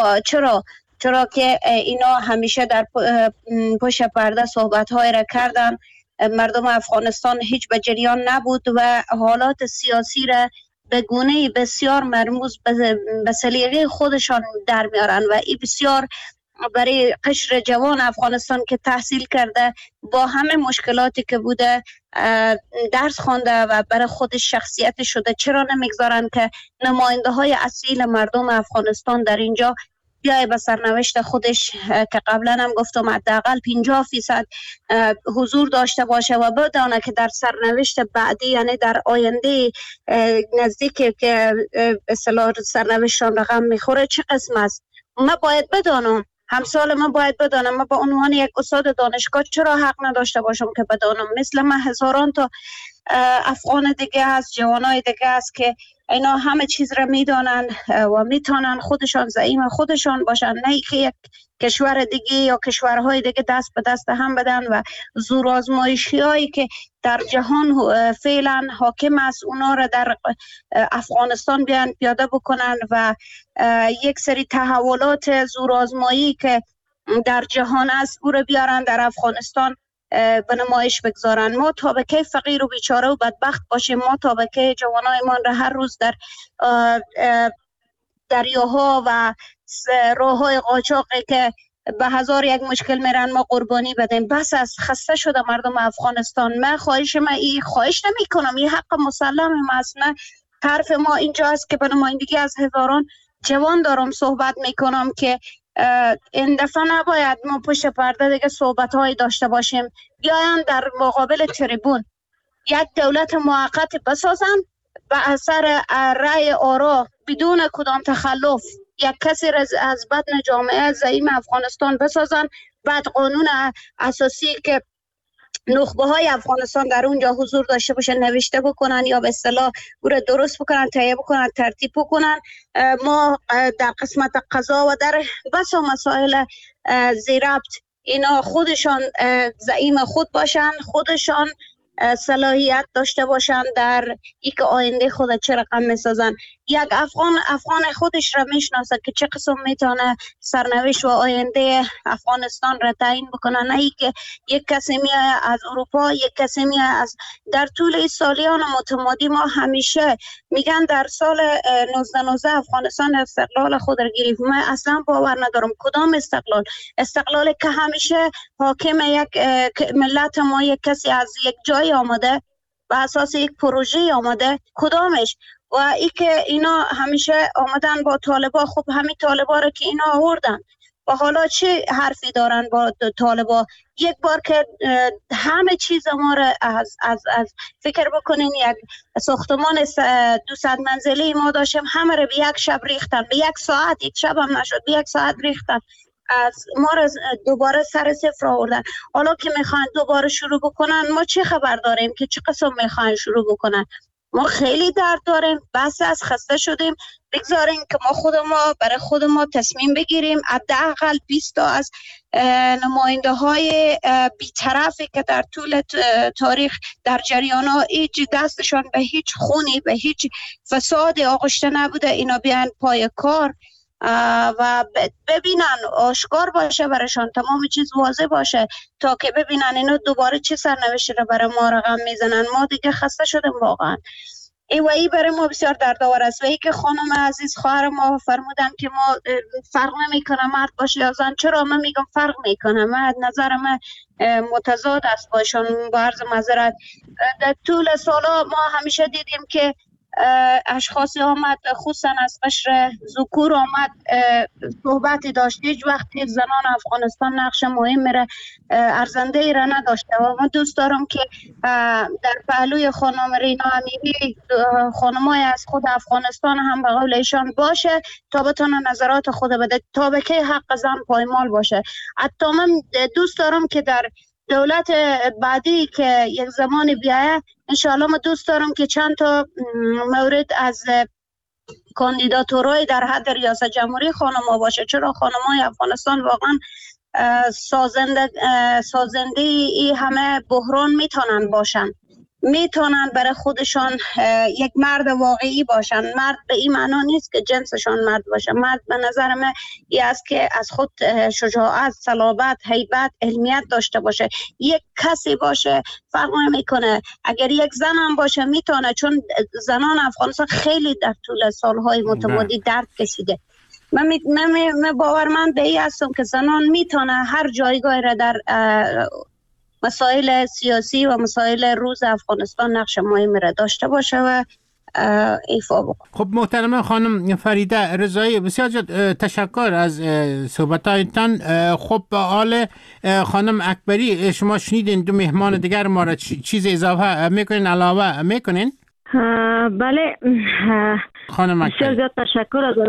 چرا که اینا همیشه در پشت پرده صحبت های را کردن، مردم افغانستان هیچ به جریان نبود و حالات سیاسی را به گونه بسیار مرموز به سلیقه خودشان در میارن و این بسیار برای قشر جوان افغانستان که تحصیل کرده با همه مشکلاتی که بوده درس خوانده و برای خودش شخصیت شده، چرا نمیگذارن که نماینده های اصیل مردم افغانستان در اینجا بیای به سرنوشت خودش که قبلا هم گفتم حداقل 50% حضور داشته باشه و بدانه که در سرنوشت بعدی، یعنی در آینده نزدیک که اصطلاح سرنوشتشان رقم میخوره چه قسم است. ما باید بدانم، همسال ما باید بدانم، ما به عنوان یک استاد دانشگاه چرا حق نداشته باشم که بدانم؟ مثل من هزاران تا افغان دیگه هست، جوانای دیگه هست که اینا همه چیز را میدانن و میتونن خودشان زعیم خودشان باشن، نه که یک کشور دیگه یا کشورهای دیگه دست به دست هم بدن و زور آزمایشی هایی که در جهان فعلا حاکم است اونا را در افغانستان بیان پیاده بکنن و یک سری تحولات زور آزمایی که در جهان است او را بیارن در افغانستان به نمایش بگذارن. ما طبقه فقیر و بیچاره و بدبخت باشیم، ما طبقه جوانایمان را هر روز در دریاها و راههای قاچاقی که به هزار یک مشکل میرن ما قربانی بدیم. بس از خسته شده مردم افغانستان. من خواهش نمی کنم، این حق مسلم است. حرف ما اینجا است که به نمایندگی از هزاران جوان دارم صحبت میکنم که این دفعه نباید ما پشت پرده دیگه صحبت هایی داشته باشیم، بیاین در مقابل تریبون یک دولت موقت بسازن و اثر رأی آرا بدون کدام تخلف یک کسی از بدن جامعه زعیم افغانستان بسازن، بعد قانون اساسی که نخبه های افغانستان در اونجا حضور داشته باشن نوشته بکنن یا به اصطلاح او را درست بکنن، تهیه بکنن، ترتیب بکنن. ما در قسمت قضا و در بسا مسائل زیربط اینا خودشان زعیم خود باشن، خودشان صلاحیت داشته باشن در یک آینده خود چه رقم میسازن. یک افغان خودش را میشناسه که چه قسم میتونه سرنوشت و آینده افغانستان را تعیین بکنه، نه ای که یک کسی میاد از اروپا، یک کسی میاد از در طول سالیان متمادی. ما همیشه میگن در سال 1919 افغانستان استقلال خود را گرفت. من اصلا باور ندارم کدام استقلالی که همیشه حاکم یک ملت ما یک کسی از یک جای آمده و اساس یک پروژه آمده، کدامش؟ و ای که اینا همیشه آمدن با طالبا، خب همین طالبا رو که اینا آوردن و حالا چه حرفی دارن با طالبا؟ یک بار که همه چیز ما رو از فکر بکنین، یک ساختمان 200 منزلی ما داشتیم، همه رو به یک شب ریختن، به یک ساعت، یک شب هم نشد، به یک ساعت ریختن، از ما رو دوباره سر صفر آوردن. حالا که میخوان دوباره شروع بکنن، ما چه خبر داریم که چه قسم میخوان شروع بکنن؟ ما خیلی درد داریم، بس از خسته شدیم. بگذاریم که ما برای خود ما تصمیم بگیریم، حداقل 20 تا از نماینده های بی‌طرفی که در طول تاریخ در جریان ها هیچ دستشان به هیچ خونی، به هیچ فساد آغشته نبوده، اینا بیان پای کار و ببینن، آشکار باشه برشان، تمام چیز واضح باشه تا که ببینن اینا دوباره چه سرنوشتی رو برای ما رقم میزنن. ما دیگه خسته شدیم واقعا. ای برای ما بسیار دردآور است. و ای که خانم عزیز خواهر ما فرمودن که ما فرق نمیکنه مرد باشه یا زن، چرا من میگم فرق میکنه؟ من نظر من متضاد است باشون. با عرض معذرت در طول سالا ما همیشه دیدیم که اشخاصی آمد خصوصا از قشر ذکور آمد صحبتی داشت، هیچ وقت زنان افغانستان نقش مهم میره ارزنده ای را نداشته. و من دوست دارم که در پهلوی خانم رینا امیری خانمای از خود افغانستان هم به قول ایشان باشه تا بتونه نظرات خود بده، تا به که حق زن پایمال باشه. حتی من دوست دارم که در دولت بعدی که یک زمانی بیایه انشاءالله ما دوست دارم که چند تا مورد از کاندیداتورای در حد ریاست جمهوری خانم‌ها باشه، چرا خانم‌های افغانستان واقعا سازنده ای همه بحران میتونن باشن میتونن برای خودشان یک مرد واقعی باشن. مرد به این معنا نیست که جنسشان مرد باشه. مرد به نظر من این است که از خود شجاعت، صلابت، هیبت، علمیت داشته باشه. یک کسی باشه فرق نمیکنه. اگر یک زن هم باشه میتونه، چون زنان افغانستان خیلی در طول سالهای متمادی درد کشیده. من باورمند به این هستم که زنان میتونه هر جایگاه را در مسائل سیاسی و مسائل روز افغانستان نقش مهمی را داشته باشه و ایفا بکنه. خب محترمه خانم فریده رضایی، بسیار تشکر از صحبتایتان. خب حال خانم اکبری، شما شنیدین دو مهمان دیگر ما را چیز اضافه میکنین، علاوه میکنین؟ بله خانم اکبری، بسیار زیاد تشکر از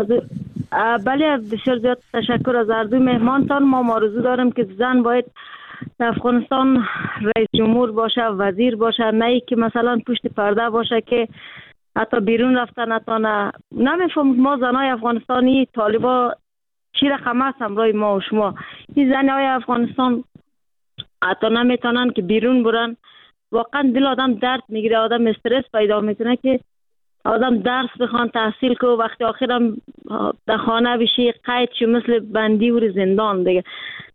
بله بسیار زیاد تشکر از هر دو مهمانتان. ما آرزو داریم که زن باید در افغانستان رئیس جمهور باشه، وزیر باشه، نه ای که مثلا پشت پرده باشه که حتی بیرون رفتن نتانه. نمیفهم ما زنای افغانستانی طالبا چی رقم هست همراه ما و شما. این زنای افغانستان حتی نمیتونن که بیرون برن. واقعا دل آدم درد میگیره، آدم استرس پیدا میکنه که آدم درس بخوان، تحصیل که وقتی آخرم در خانه بشی قید شو مثل بندی و زندان دیگه.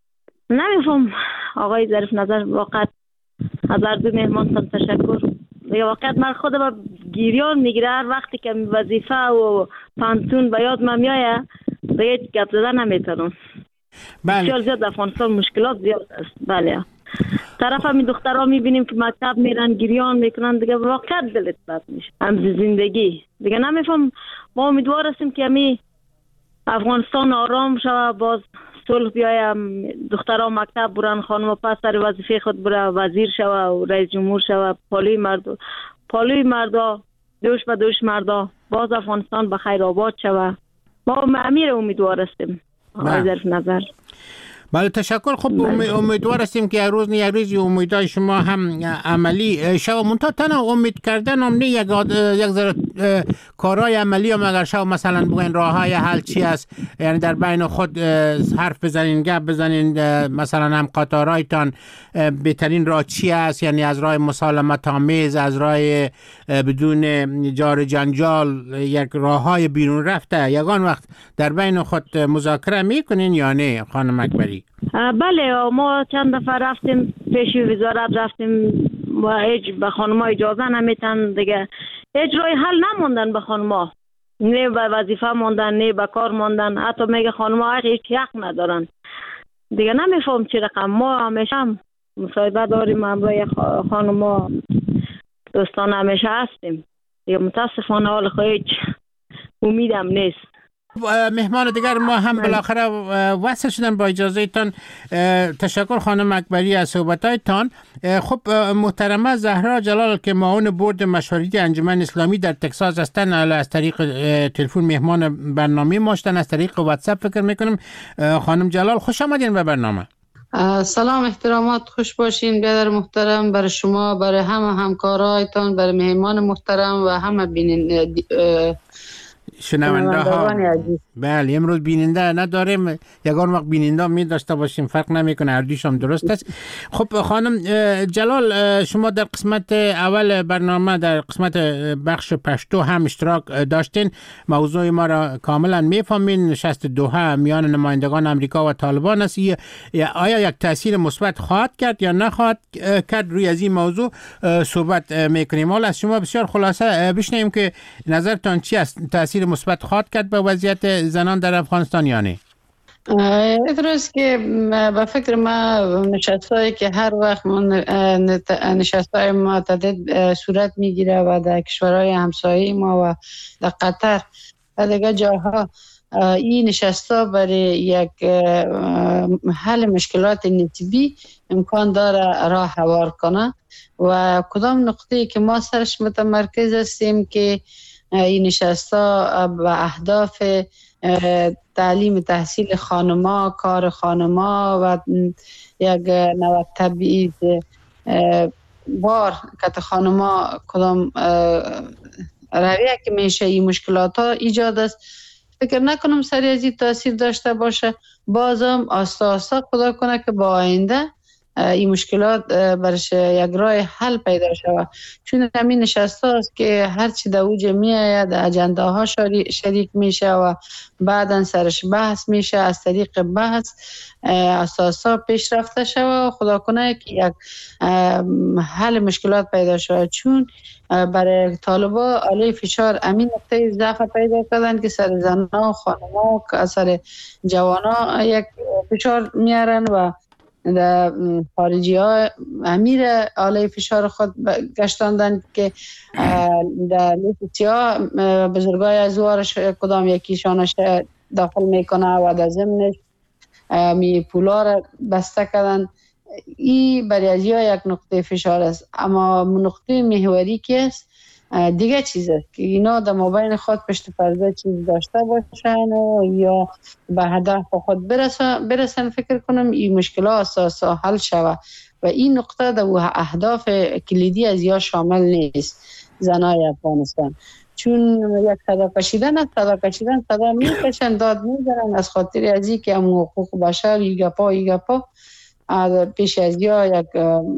نمیفهم آقای ظریف نظر، واقعا از هر دو مهمان تشکر. دیگه واقعا من خودم گریان میگیره هر وقتی که وظیفه و پانتون به یاد من میایه دیگه گپ زدن نمیتونم. بسیار زیاد افغانستان مشکلات زیاد است. بله طرف همین دخترها میبینیم که مکتب میرن گریان میکنن دیگه، واقعا دلت بد میشه هم زندگی دیگه. نمیفهم ما امیدوار هستیم که همی افغانستان آرام شوه، باز صلح بیایم، دخترها مکتب برن، خانم پس سر وظیفه خود بره، وزیر شوه و رئیس جمهور شوه، پالوی مردا دوش به دوش مردا، باز افغانستان به خیر آباد شوه. ما امیر امیدوار هستیم آقای ظریف نظر. بله تشکر. خب امیدوار هستیم که روز نه یک روز امیدهای شما هم عملی شو. منتها تنها امید کردن هم نه، یک ذره کارهای عملی هم اگر شو مثلا بگین راههای حل چی است، یعنی در بین خود حرف بزنین، گپ بزنین، مثلا هم قطارایتان بهترین راه چی است، یعنی از راه مسالمت آمیز، از راه بدون جار جنجال، یک راههای بیرون رفته یگان وقت در بین خود مذاکره میکنین یا نه خانم اکبری؟ بله ما چند دفعه رفتیم پیش وزارت، رفتیم و هیچ به خانم‌ها اجازه نمیتن دیگه، هیچ راه حل نموندن به خانم‌ها، نه به وظیفه موندن نه به کار موندن، حتی میگه خانم‌ها هیچ حق ندارن دیگه. نمیفهم چی رقم. ما همیشه مصاحبه داریم همراه خانم‌ها، دوستان همیشه هستیم دیگه. متاسفانه حال هیچ امیدم نیست. مهمان دیگر ما هم بالاخره وصل شدن با اجازه تان. تشکر خانم اکبری از صحبتایتان. خب محترمه زهرا جلال که معاون بورد مشاورتی انجمن اسلامی در تگزاس هستن، از طریق تلفن مهمان برنامه ما شدن، از طریق واتساپ فکر میکنم. خانم جلال خوش آمدین به برنامه. سلام، احترامات، خوش باشین بیادر محترم، برای شما، برای همه همکارایتان، برای مهمان محترم و همه شنونده ها. بله امروز بیننده نداریم، یگان وقت بیننده می داشته باشیم فرق نمیکنه، هر دویش هم درست است. خب خانم جلال شما در قسمت اول برنامه در قسمت بخش پشتو هم اشتراک داشتین، موضوع ما را کاملا میفهمین. نشست دوحه میان نمایندگان امریکا و طالبان است، آیا یک تاثیر مثبت خواهد کرد یا نخواهد کرد؟ روی از این موضوع صحبت میکنیم. حالا از شما بسیار خلاصه بشنویم که نظرتان چی است، تاثیر مثبت خواهد کرد به وضعیت زنان در افغانستان یا نه؟ ادراست که به فکر ما نشستایی که هر وقت نشستای معتدد صورت میگیره و در کشورهای همسایه ما و در قطر و دیگه جاها، این نشستا برای یک حل مشکلات نسبی امکان داره راه هموار کنه و کدام نقطه‌ای که ما سرش متمرکز هستیم که این نشستا به اهداف تعلیم تحصیل خانما، کار خانما و یک نوع تبعیض بار که خانما کدام رویه که میشه این مشکلات ها ایجاد است، فکر نکنم سری از این تاثیر داشته باشه. بازم آستا آستا خدا کنه که با آینده این مشکلات برش یک راه حل پیدا شود. چون همین نشست هاست که هرچی در اوج می آید اجنده ها شریک میشه و بعدا سرش بحث میشه، از طریق بحث اساسا پیش رفته شود و خدا کنه که یک حل مشکلات پیدا شود. چون برای طالبا علیه فشار امین نقطه ضعف پیدا کردن که سر زنها و خانم‌ها و سر جوان‌ها یک فشار میارن و در خارجی ها امیر علیه فشار خود گشتاندن که در لیست ها بزرگای ازوارش کدام یکیشانش داخل میکنه و در ضمنش می پولا را بسته کردن. این برای از یک نقطه فشار است، اما نقطه محوری که است دیگه چیز است که اینا در مابین خود پشت پرده چیز داشته باشن و یا به هدف خود برسن. فکر کنم این مشکلات اساسا حل شود و این نقطه در اهداف کلیدی از یا شامل نیست زنای افغانستان. چون یک صدا کشیدن است، صدا میکشن، داد میزنن از خاطر از این که حقوق بشر ایگپا پیش از یا یک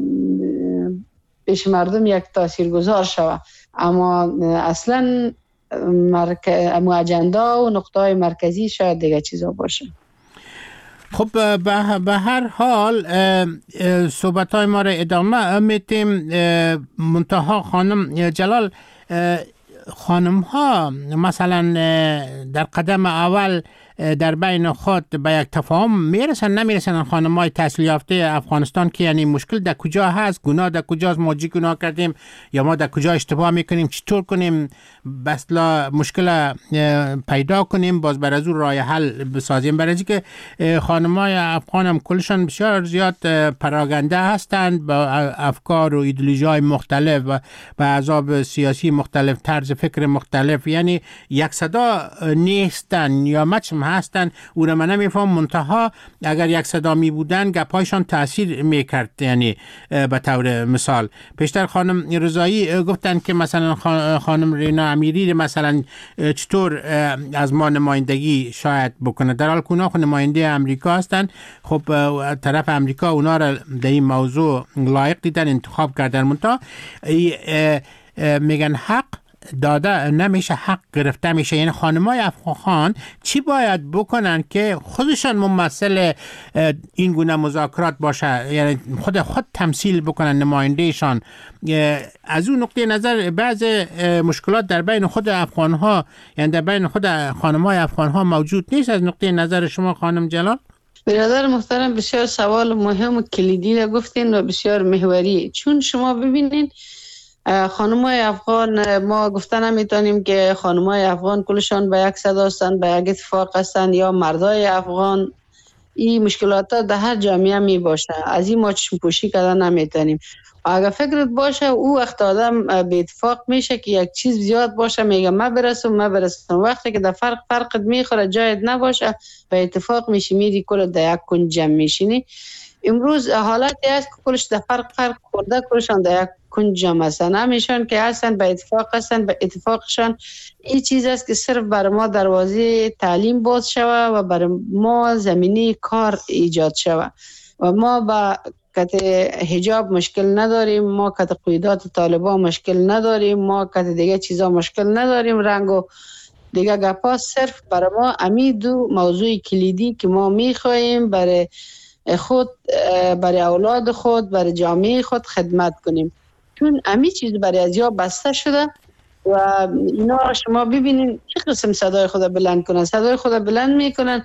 پیش مردم یک تاثیرگذار شود، اما اصلا اجنده و نقطه مرکزی شاید دیگه چیزا باشه. خب به هر حال صحبت‌های ما را ادامه میتیم. منتها خانم جلال، خانم ها مثلا در قدم اول در بین خود به یک تفاهم میرسن نمیرسن؟ خانم های تحصیل یافته افغانستان که یعنی مشکل در کجا هست، گناه در کجاست، ما گناه کردیم یا ما در کجا اشتباه میکنیم، چطور کنیم بسلا مشکل پیدا کنیم باز بر از اون راه حل بسازیم. برای اینکه خانم های افغان هم کلشان بسیار زیاد پراگنده هستند با افکار و ایدئولوژی های مختلف و با احزاب سیاسی مختلف، طرز فکر مختلف، یعنی یک صدا نیستن یا مچم هستن. او را من نمیفهم، منتها اگر یک صدا می بودن گپایشان تاثیر میکرد. یعنی به طور مثال پیشتر خانم رضایی گفتن که مثلا خانم رینا امیری مثلا چطور از ما نمایندگی شاید بکنه، در حال که اونا نماینده امریکا هستن. خب طرف امریکا اونا را در این موضوع لایق دیدن، انتخاب کردن، منتها میگن حق داده نمیشه، حق گرفته میشه. یعنی خانمای افغان چی باید بکنن که خودشان ممثل این گونه مذاکرات باشه، یعنی خود تمثیل بکنن، نمایندهشان؟ از اون نقطه نظر بعض مشکلات در بین خود افغان ها، یعنی در بین خود خانمای افغان ها موجود نیست. از نقطه نظر شما خانم جلال؟ برادر محترم، بسیار سوال مهم و کلیدی را گفتین و بسیار محوری. چون شما ببینین خانمای افغان، ما گفتن نمیتونیم که خانمای افغان کلشان به یک صدا هستند، به یک اتفاق هستند، یا مردای افغان. این مشکلات در هر جامعه می باشه، از این ما چشم پوشی کردن نمیتونیم. اگر فکرت باشه او وقت آدم به اتفاق میشه که یک چیز زیاد باشه میگه ما برسم، وقتی که در فرقت میخوره جایت نباشه به اتفاق میشی میری کل در یک کنج جمع میشینی. امروز حالتی است که کلش در فرق خورده، کلشان در یک کنج جمع هستن، همیشان که هستن به اتفاق هستن. به اتفاقشان این چیز است که صرف بر ما دروازه تعلیم باز شود و بر ما زمینه کار ایجاد شود و ما با کت حجاب مشکل نداریم، ما کت قیودات طالبان مشکل نداریم، ما کت دیگه چیزا مشکل نداریم، رنگ و دیگه گپا. صرف برای ما امی دو موضوع کلیدی که ما میخواهیم برای خود، برای اولاد خود، برای جامعه خود خدمت کنیم. چون امی چیز برای ازیا بسته شده و اینا شما ببینین چه قسم صدای خود بلند کنن. صدای خود بلند میکنن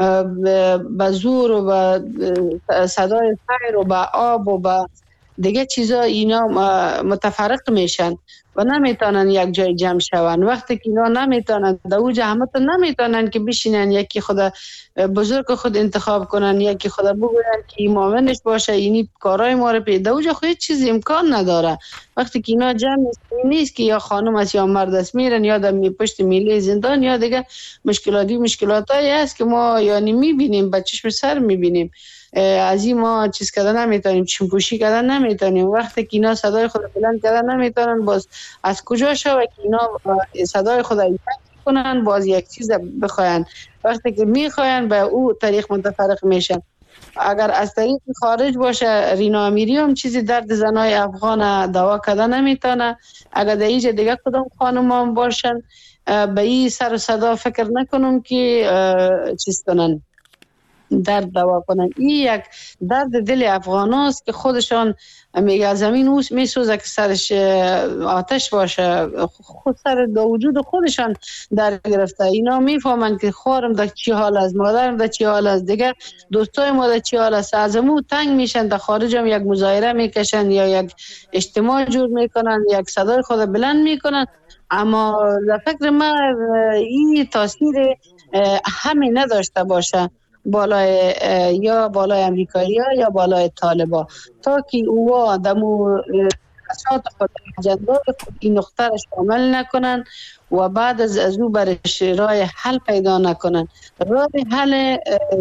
با زور و با صدای فیر و با آب و با دیگه چیزا. اینا متفرق میشن و نمیتونن یک جای جمع شون. وقتی که اینا نمیتونن در اوج همت نمیتونن که بشینن یکی خدا بزرگ خود انتخاب کنن، یکی خدا بگوین که این معاونش باشه، اینی کارهای ما رو پیدا اوج خود چیز امکان نداره. وقتی که اینا جمع نیست که یا خانم است یا مرد است میرن یا در پشت میله زندان یا دیگه مشکلاتایی هست که ما یعنی میبینیم، به چشم سر میبینیم. از این ما چیز کردن نمیتونیم، چشم‌پوشی کردن نمیتونیم. وقتی که اینا صدای خود بلند کردن نمیتونن، باز از کجا شود که اینا صدای خود ایجاد کنن، باز یک چیز بخواین. وقتی که میخواین به او طریق متفرق میشن. اگر از طریق خارج باشه رینا امیری هم چیزی درد زنای افغان دوا کده نمیتونه. اگر در اینجا دیگه کدام خانم هم باشن به این سر و صدا فکر نکنم که چیز کنن درد دوا کنن. این یک درد دل افغان است که خودشان میگه زمین اوست میسوزه که سرش آتش باشه، خود سر دا وجود خودشان در گرفته. اینا میفهمن که خورم در چی حال است، مادرم در چی حال است، دیگه دوستای ما در چی حال است. از امو تنگ میشن، در خارج هم یک مظاهره میکشن یا یک اجتماع جور میکنن، یک صدای خود بلند میکنن. اما در فکر من این تاثیر همین نداشته باشه بالای یا بالای امریکایی ها یا بالای طالبا، تا که اوها دمو اسات خود اجنده این نقطه را شامل نکنن و بعد از او برش راه حل پیدا نکنن. راه حل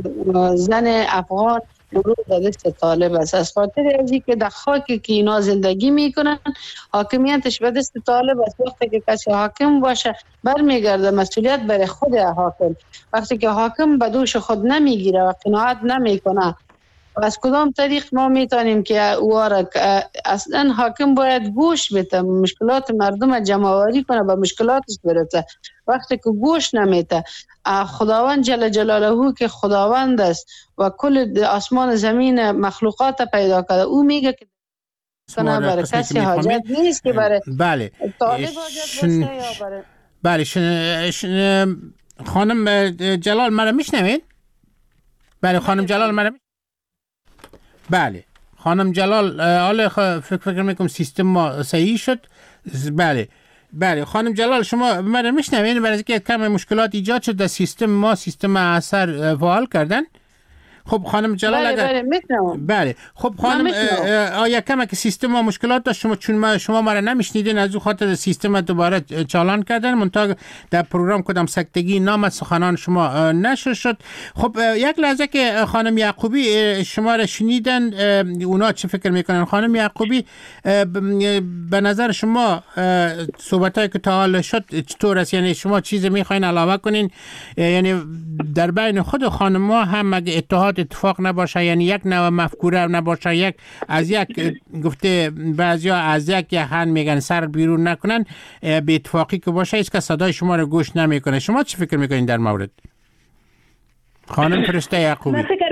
زن افغان امروز در دست طالب است. از خاطر ازی که در خاکی که اینا زندگی میکنن حاکمیتش به دست طالب است. وقتی که کسی حاکم باشه برمیگرده مسئولیت برای خود حاکم. وقتی که حاکم به دوش خود نمیگیره و قناعت نمیکنه، از کدام طریق ما میتونیم که او را اصلا حاکم باید گوش بده، مشکلات مردم جمع‌آوری کنه، به مشکلاتش برسه. وقتی که گوش نمیده، خداوند جل جلاله که خداوند است و کل آسمان زمین مخلوقات پیدا کرده، او میگه که برای کسی حاجت نیست که برای بله طالب حاجت باشه یا برای بله. خانم جلال مرا میشنوید؟ بله خانم جلال مرا بله خانم جلال حالا فکر میکنم سیستم ما صحیح شد. بله خانم جلال شما مرا میشنوید؟ برای اینکه کم مشکلات ایجاد شد در سیستم ما، سیستم اثر فعال کردن. خب خانم جلال اگر بله خب خانم آیا کم که سیستم ما مشکلات داشت چون شما ما را نمیشنیدین، از او خاطر سیستم دوباره چالان کردن. منتها در پروگرام کدام سکتگی نام سخنان شما نشر شد. خب یک لحظه که خانم یعقوبی شما را شنیدن اونا چه فکر میکنن؟ خانم یعقوبی به نظر شما صحبتایی که تا حال شد چطور است؟ یعنی شما چیزی میخواین علاوه کنین؟ یعنی در بین خود خانم‌ها هم اگه اتفاق نباشه، یعنی یک نوع مفکوره نباشه، یک از یک گفته بعضیا از یک هن میگن سر بیرون نکنن، به اتفاقی که باشه هیچ کس صدای شما رو گوش نمیکنه. شما چی فکر میکنین در مورد؟ خانم فرشته یعقوبی. من فکر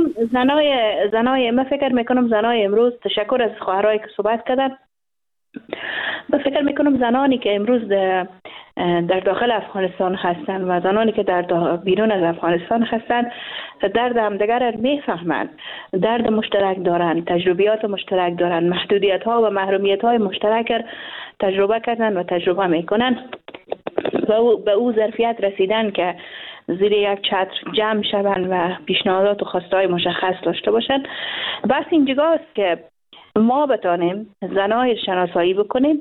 میکنم زنای امروز، تشکر از خواهرایی که صحبت کردن، من فکر میکنم زنانی که امروز در داخل افغانستان هستند و زنانی که در بیرون از افغانستان هستند درد همدیگر را میفهمند، درد مشترک دارند، تجربیات مشترک دارند، محدودیت ها و محرومیت های مشترک تجربه کردن و تجربه میکنن و به او ظرفیت رسیدن که زیر یک چتر جمع شوند و پیشنهادات و خواستهای مشخص داشته باشند. بس اینجاست که ما بتانیم زنای شناسایی بکنیم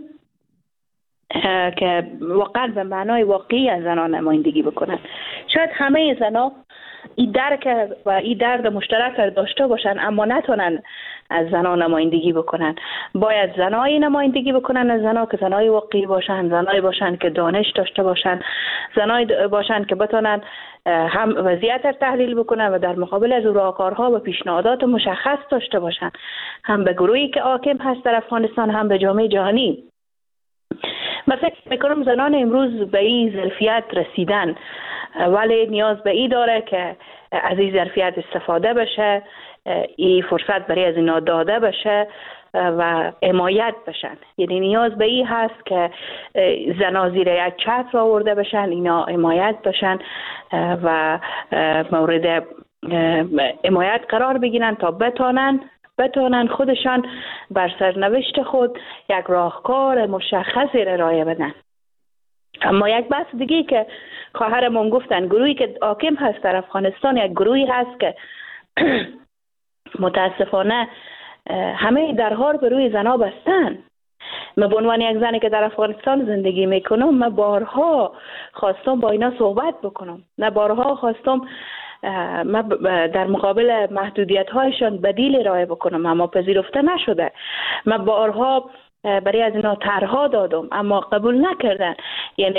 که واقعا به معنای واقعی از زنان نمایندگی بکنن. شاید همه زنا این درک و این درد مشترک را داشته باشن اما نتونن از زنان نمایندگی بکنن. باید زنای نمایندگی بکنن از زنا که زنای واقعی باشن، زنای باشن که دانش داشته باشن، زنای باشن که بتونن هم وضعیت را تحلیل بکنن و در مقابل از راهکارها و پیشنهادات مشخص داشته باشن، هم به گروهی که حاکم هست در افغانستان هم به جامعه جهانی. من فکر میکنم زنان امروز به این ظرفیت رسیدن، ولی نیاز به این داره که از این ظرفیت استفاده بشه، این فرصت برای از اینا داده بشه و حمایت بشن. یعنی نیاز به این هست که زنا زیر یک چتر آورده بشن، اینا حمایت بشن و مورد حمایت قرار بگیرن تا بتونن خودشان بر سرنوشت خود یک راهکار مشخصی ارائه بدن. اما یک بحث دیگه که خواهرمون گفتن، گروهی که حاکم هست در افغانستان یک گروهی هست که متاسفانه همه درها رو به روی زنا بستن. من به عنوان یک زنی که در افغانستان زندگی میکنم، من بارها خواستم با اینا صحبت بکنم، نه بارها خواستم من در مقابل محدودیت هایشان بدیل ارائه بکنم، اما پذیرفته نشده. من بارها برای از اینا طرح‌ها دادم اما قبول نکردن. یعنی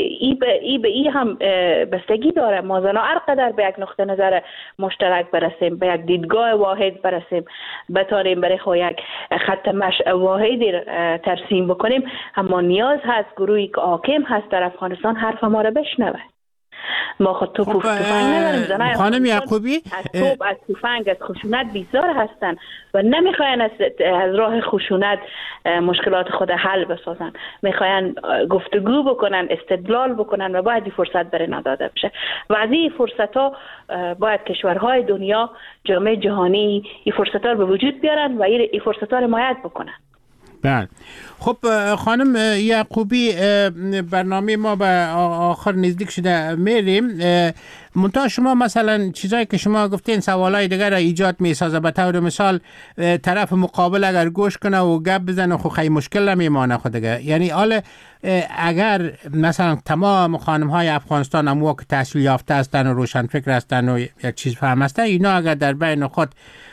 ای به ای هم بستگی داره. ما زنا هر قدر به یک نقطه نظر مشترک برسیم، به یک دیدگاه واحد برسیم، بتانیم برای خود یک خط مشی واحدی ترسیم بکنیم، اما نیاز هست گروهی که حاکم هست در افغانستان حرف ما را بشنوه. ما خود توفنگ نداریم. خانم یعقوبی از توفنگ از خشونت بیزار هستن و نمیخواین از راه خشونت مشکلات خود حل بسازن، میخواین گفتگو بکنن، استدلال بکنن و باید این فرصت برای نداده بشه و از این فرصت ها باید کشورهای دنیا، جامعه جهانی این فرصت ها رو به وجود بیارن و این فرصت ها رو حمایت بکنن. بله. خب خانم یعقوبی، برنامه ما به آخر نزدیک شده، میریم. منتها شما مثلا چیزایی که شما گفتین سوالای دیگر را ایجاد میسازه. به طور مثال طرف مقابل اگر گوش کنه و گپ بزنه خب خیلی مشکل نمیمانه خود دیگه. یعنی حالا اگر مثلا تمام خانم های افغانستان اموا که تحصیل یافته هستن و روشن فکر هستن و یک چیز فهم هستن، اینا اگر در بین خود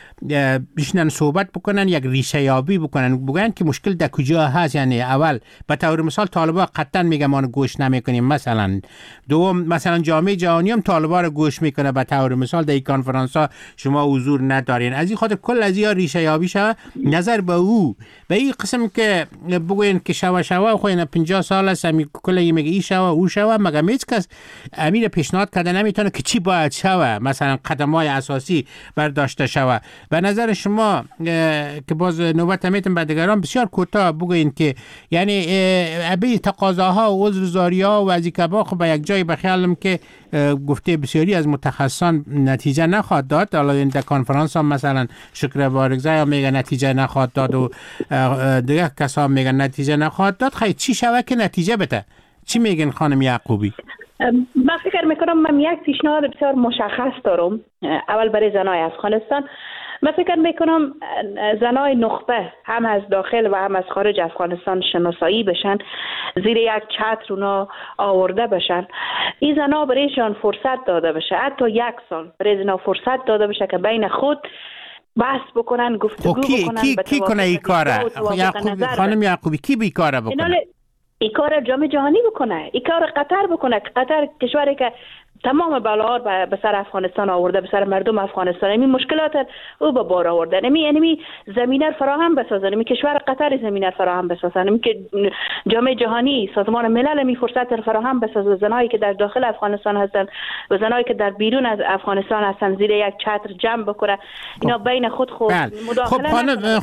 بشنن صحبت بکنن، یک ریشه یابی بکنن، بگن که مشکل در کجا هست. یعنی اول به طور مثال طالبا قطعا میگه ما گوش نمیکنیم، مثلا دوم مثلا جامعه جهانی هم طالبا رو گوش میکنه، به طور مثال در این کنفرانس ها شما حضور ندارین. از این خاطر کل از این ریشه یابی شوه، نظر به او به این قسم که بگوین که شوا خوین 50 سال است می کل میگه این شوا او شوا، مگه هیچ کس امیر پیشنهاد کرده نمیتونه که چی باید شوه، مثلا قدم‌های اساسی برداشته شوه. به نظر شما که باز نوبت میتون به دیگران بسیار کوتاه بگوین که یعنی ابی تقاضاها و عذرزاری‌ها و از اینکه خب به یک جای بخیالم که گفته بسیاری از متخصصان نتیجه نخواهد داد. حالا این در کنفرانس هم مثلا شکر بارگزای میگه نتیجه نخواهد داد و دیگه کسا میگن نتیجه نخواهد داد. خیلی چی شوه که نتیجه بده؟ چی میگن خانم یعقوبی؟ من فکر میکنم من یک پیشنهاد بسیار مشخص دارم. اول برای زنای افغانستان، من فکر میکنم زنای نخبه هم از داخل و هم از خارج افغانستان شناسایی بشن، زیر یک چتر اونا آورده بشن. این زنا برایشان فرصت داده بشه، حتی 1 سال برای زنا فرصت داده بشه که بین خود بحث بکنن، گفتگو بکنن. کی کنه این کاره؟ خانم یعقوبی کی بی کاره بکنه؟ این کار جامعه جهانی بکنه، این کار قطر بکنه. قطر کشوری که تمام بلاها به سر افغانستان آورده، به سر مردم افغانستان، این مشکلات او به بار آورده. یعنی زمینه فراهم بسازن، این کشور قطر زمینه فراهم بسازن، این که جامعه جهانی، سازمان ملل می فرصت فراهم بسازه. زنایی که در داخل افغانستان هستن و زنایی که در بیرون از افغانستان هستن زیر یک چتر جمع بکنه، اینا بین خود مداخله. خب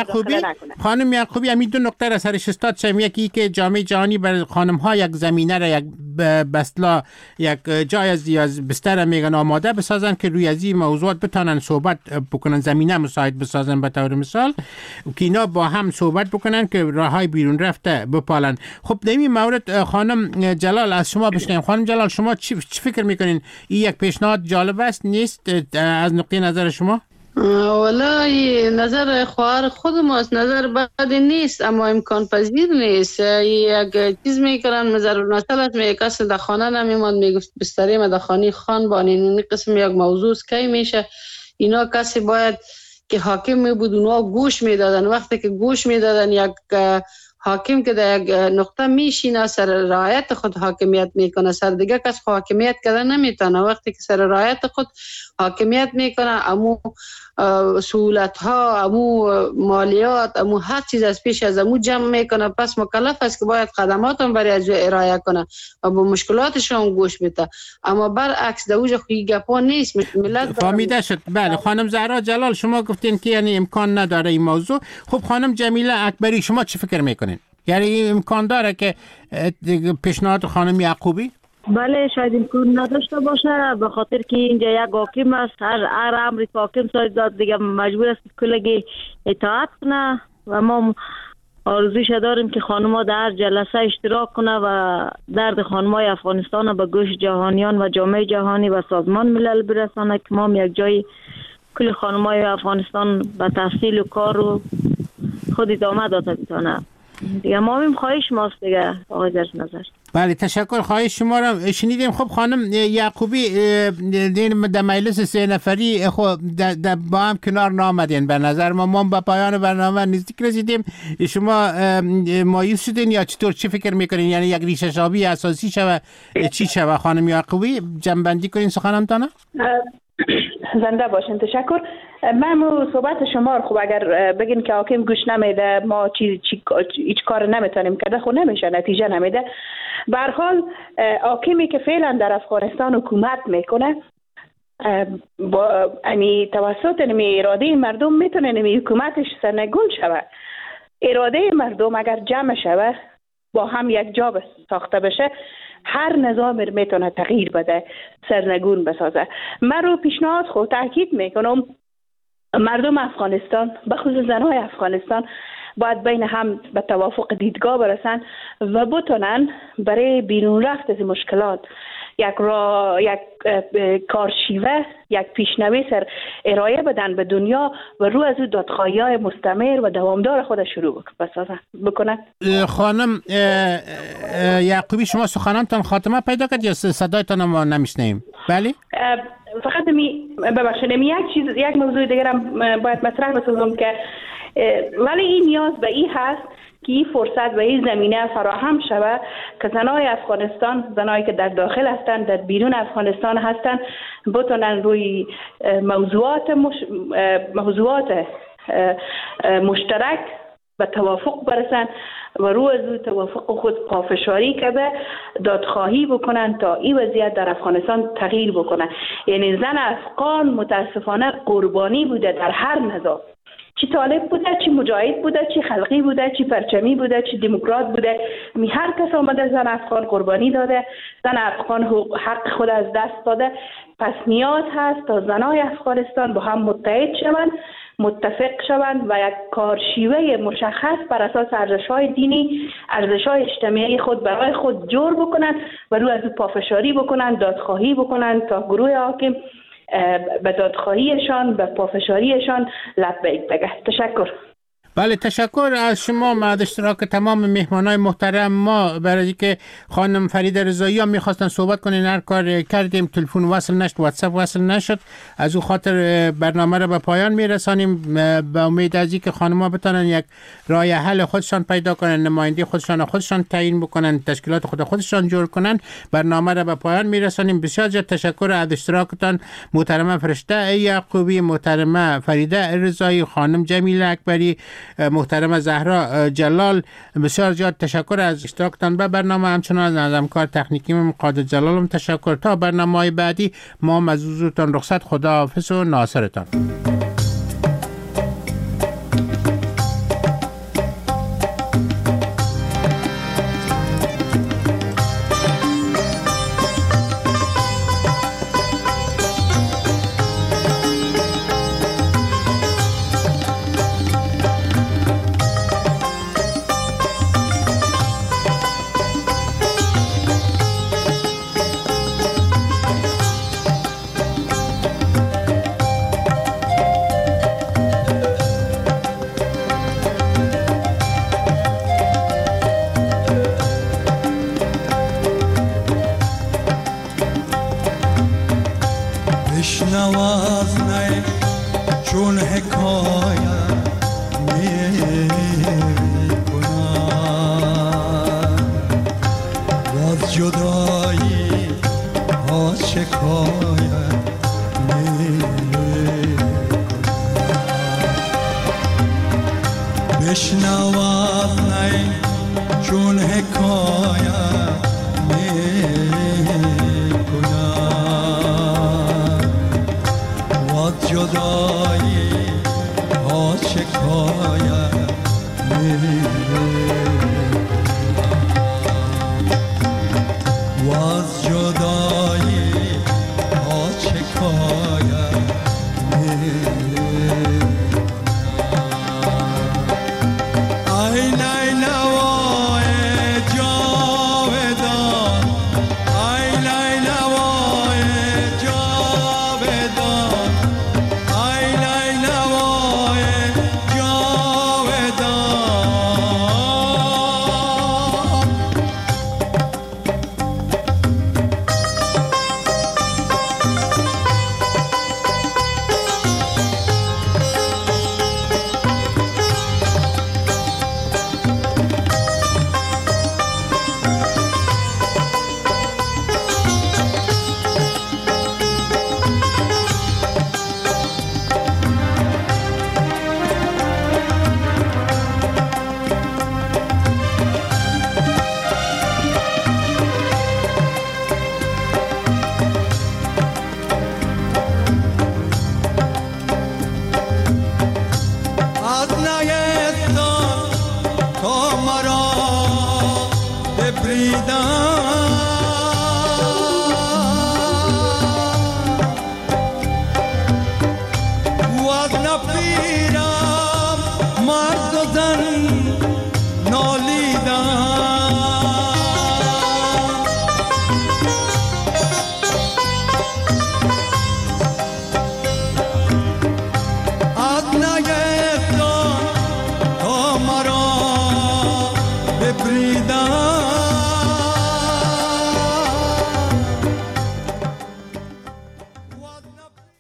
خانم یعقوبی همین دو نقطه را سرش استاد شم. یکی که جامعه جهانی بر خانم ها یک زمینه را، یک بسلا، یک جای از بستر میگن آماده بسازن که روی از این موضوعات بتانن صحبت بکنن، زمینه مساعد بسازن. به طور مثال که اینا با هم صحبت بکنن که راههای بیرون رفته بپالن. خب در این مورد خانم جلال از شما بشنویم. خانم جلال شما چی فکر میکنین؟ این یک پیشنهاد جالب است نیست از نقطه نظر شما؟ والله نظر خواهر خود ماست، نظر بدی نیست اما امکان پذیر نیست. یک چیز میکنن مثلا یک کس در خانه نمیماند، میگفت بستریم در خانه خان بانین. این قسم یک موضوع کی میشه؟ اینا کسی باید که حاکم می بود اونا گوش میدادن. وقتی که گوش میدادن یک حاکم که در یک نقطه میشینه سر رعایت خود حاکمیت میکنه، سر دیگه کس حاکمیت کردن نمیتونه. وقتی که سر رعایت خود حاکمیت میکنه، امو سهولت ها، امو مالیات، امو هر چیز از پیش از امو جمع میکنه. پس مکلف است که باید خدمات هم برای از ارائه کنه و با مشکلاتش هم گوش بده. اما برعکس دوجه خوی گپا نیست. ملت فهمیده شد. بله خانم زهرا جلال شما گفتین که یعنی امکان نداره این موضوع. خب خانم جمیله اکبری شما چی فکر میکنین؟ یعنی امکان داره که پیشنهاد خانم یعقوبی؟ بله شاید امکان نداشته باشه، به خاطر که اینجا یک حاکم است، هر امری که حاکم صادر داد دیگه مجبور است کلگی اطاعت کنه و ما آرزوش داریم که خانم‌ها در هر جلسه اشتراک کنه و درد خانم‌های افغانستان به گوش جهانیان و جامعه جهانی و سازمان ملل برسانه که ما یک جای کل خانم‌های افغانستان به تحصیل و کار و خود ادامه داده بتونه. دیگه ما هم خواهش ماست دیگه آقای در نظر. بله تشکر، خواهش شما را شنیدیم. خب خانم یعقوبی در مجلس 3 نفری خب با هم کنار نامدین. به نظر ما به پایان برنامه نزدیک رسیدیم. شما مایوس شدین یا چطور؟ چی فکر میکنین؟ یعنی یک ریشه شابی اساسی شوه چی شوه؟ خانم یعقوبی جنبندی کنین سخنمتانه. زنده باشین. تشکر. من صحبت شما رو خب اگر بگین که حاکم گوش نمیده ما هیچ کار نمیتونیم کرده خب نمیشه، نتیجه نمیده. به هر حال حاکمی که فعلا در افغانستان حکومت میکنه با توسط اراده مردم میتونه حکومتش سرنگون شود. اراده مردم اگر جمع شود با هم یک جا ساخته بشه هر نظام میتونه تغییر بده، سرنگون بسازه. من رو پیشنهاد خود تاکید میکنم مردم افغانستان به خصوص زنهای افغانستان باید بین هم به توافق دیدگاه برسن و بتونن برای بیرون رفت از مشکلات یک کارشیوه، یک پیشنویس ارائه بدن به دنیا و رو از او دادخواهی‌های مستمر و دوامدار خود شروع بکنن. خانم یعقوبی شما سخنانتان خاتمه پیدا کرد یا صدایتان ما نمیشنیم؟ بله؟ فقط ببخشید یک موضوع دیگر هم باید مطرح بسازم که ولی این نیاز به این هست که این فرصت و این زمینه فراهم شود که زنای افغانستان، زنایی که در داخل هستند در بیرون افغانستان هستند بتونن روی موضوعات مشترک به توافق برسن و رو از توافق خود پافشاری کرده دادخواهی بکنن تا این وضعیت در افغانستان تغییر بکنه. یعنی زن افغان متاسفانه قربانی بوده در هر نظام، چی طالب بوده، چی مجاهد بوده، چی خلقی بوده، چی پرچمی بوده، چی دموکرات بوده، هر کس آمده زن افغان قربانی داده، زن افغان حق خود از دست داده. پس نیاز هست تا زنای افغانستان با هم متحد شوند، متفق شوند و یک کارشیوه مشخص بر اساس ارزش‌های دینی، ارزش‌های اجتماعی خود برای خود جور بکنند و رو از او پافشاری بکنند، دادخواهی بکنند تا گروه حاکم به دادخواهیشان، به پافشاریشان لبیک بگه. تشکر. بله تشکر از شما. بعد اشتراک تمام مهمانای محترم ما برای که خانم فرید رضایی هم میخواستن صحبت کنین، هر کار کردیم، تلفن وصل نشد، واتساپ وصل نشد، از او خاطر برنامه را به پایان میرسانیم. به امید از اینکه خانم‌ها بتونن یک راه حل خودشان پیدا کنن، نماینده خودشان تعیین بکنن، تشکیلات خودشان جور کنن، برنامه را به پایان میرسانیم. بسیار زیاد تشکر از اشتراکتان محترمه فرشته یعقوبی، محترمه فریده رضایی، خانم جمیله اکبری، محترم زهرا جلال. بسیار زیاد تشکر از اشتراکتان به برنامه. همچنان از همکار تکنیکی قادر جلالم تشکر. تا برنامه‌های بعدی ما از حضورتان رخصت. خداحافظ و ناصرتان. was jodai ha chekaya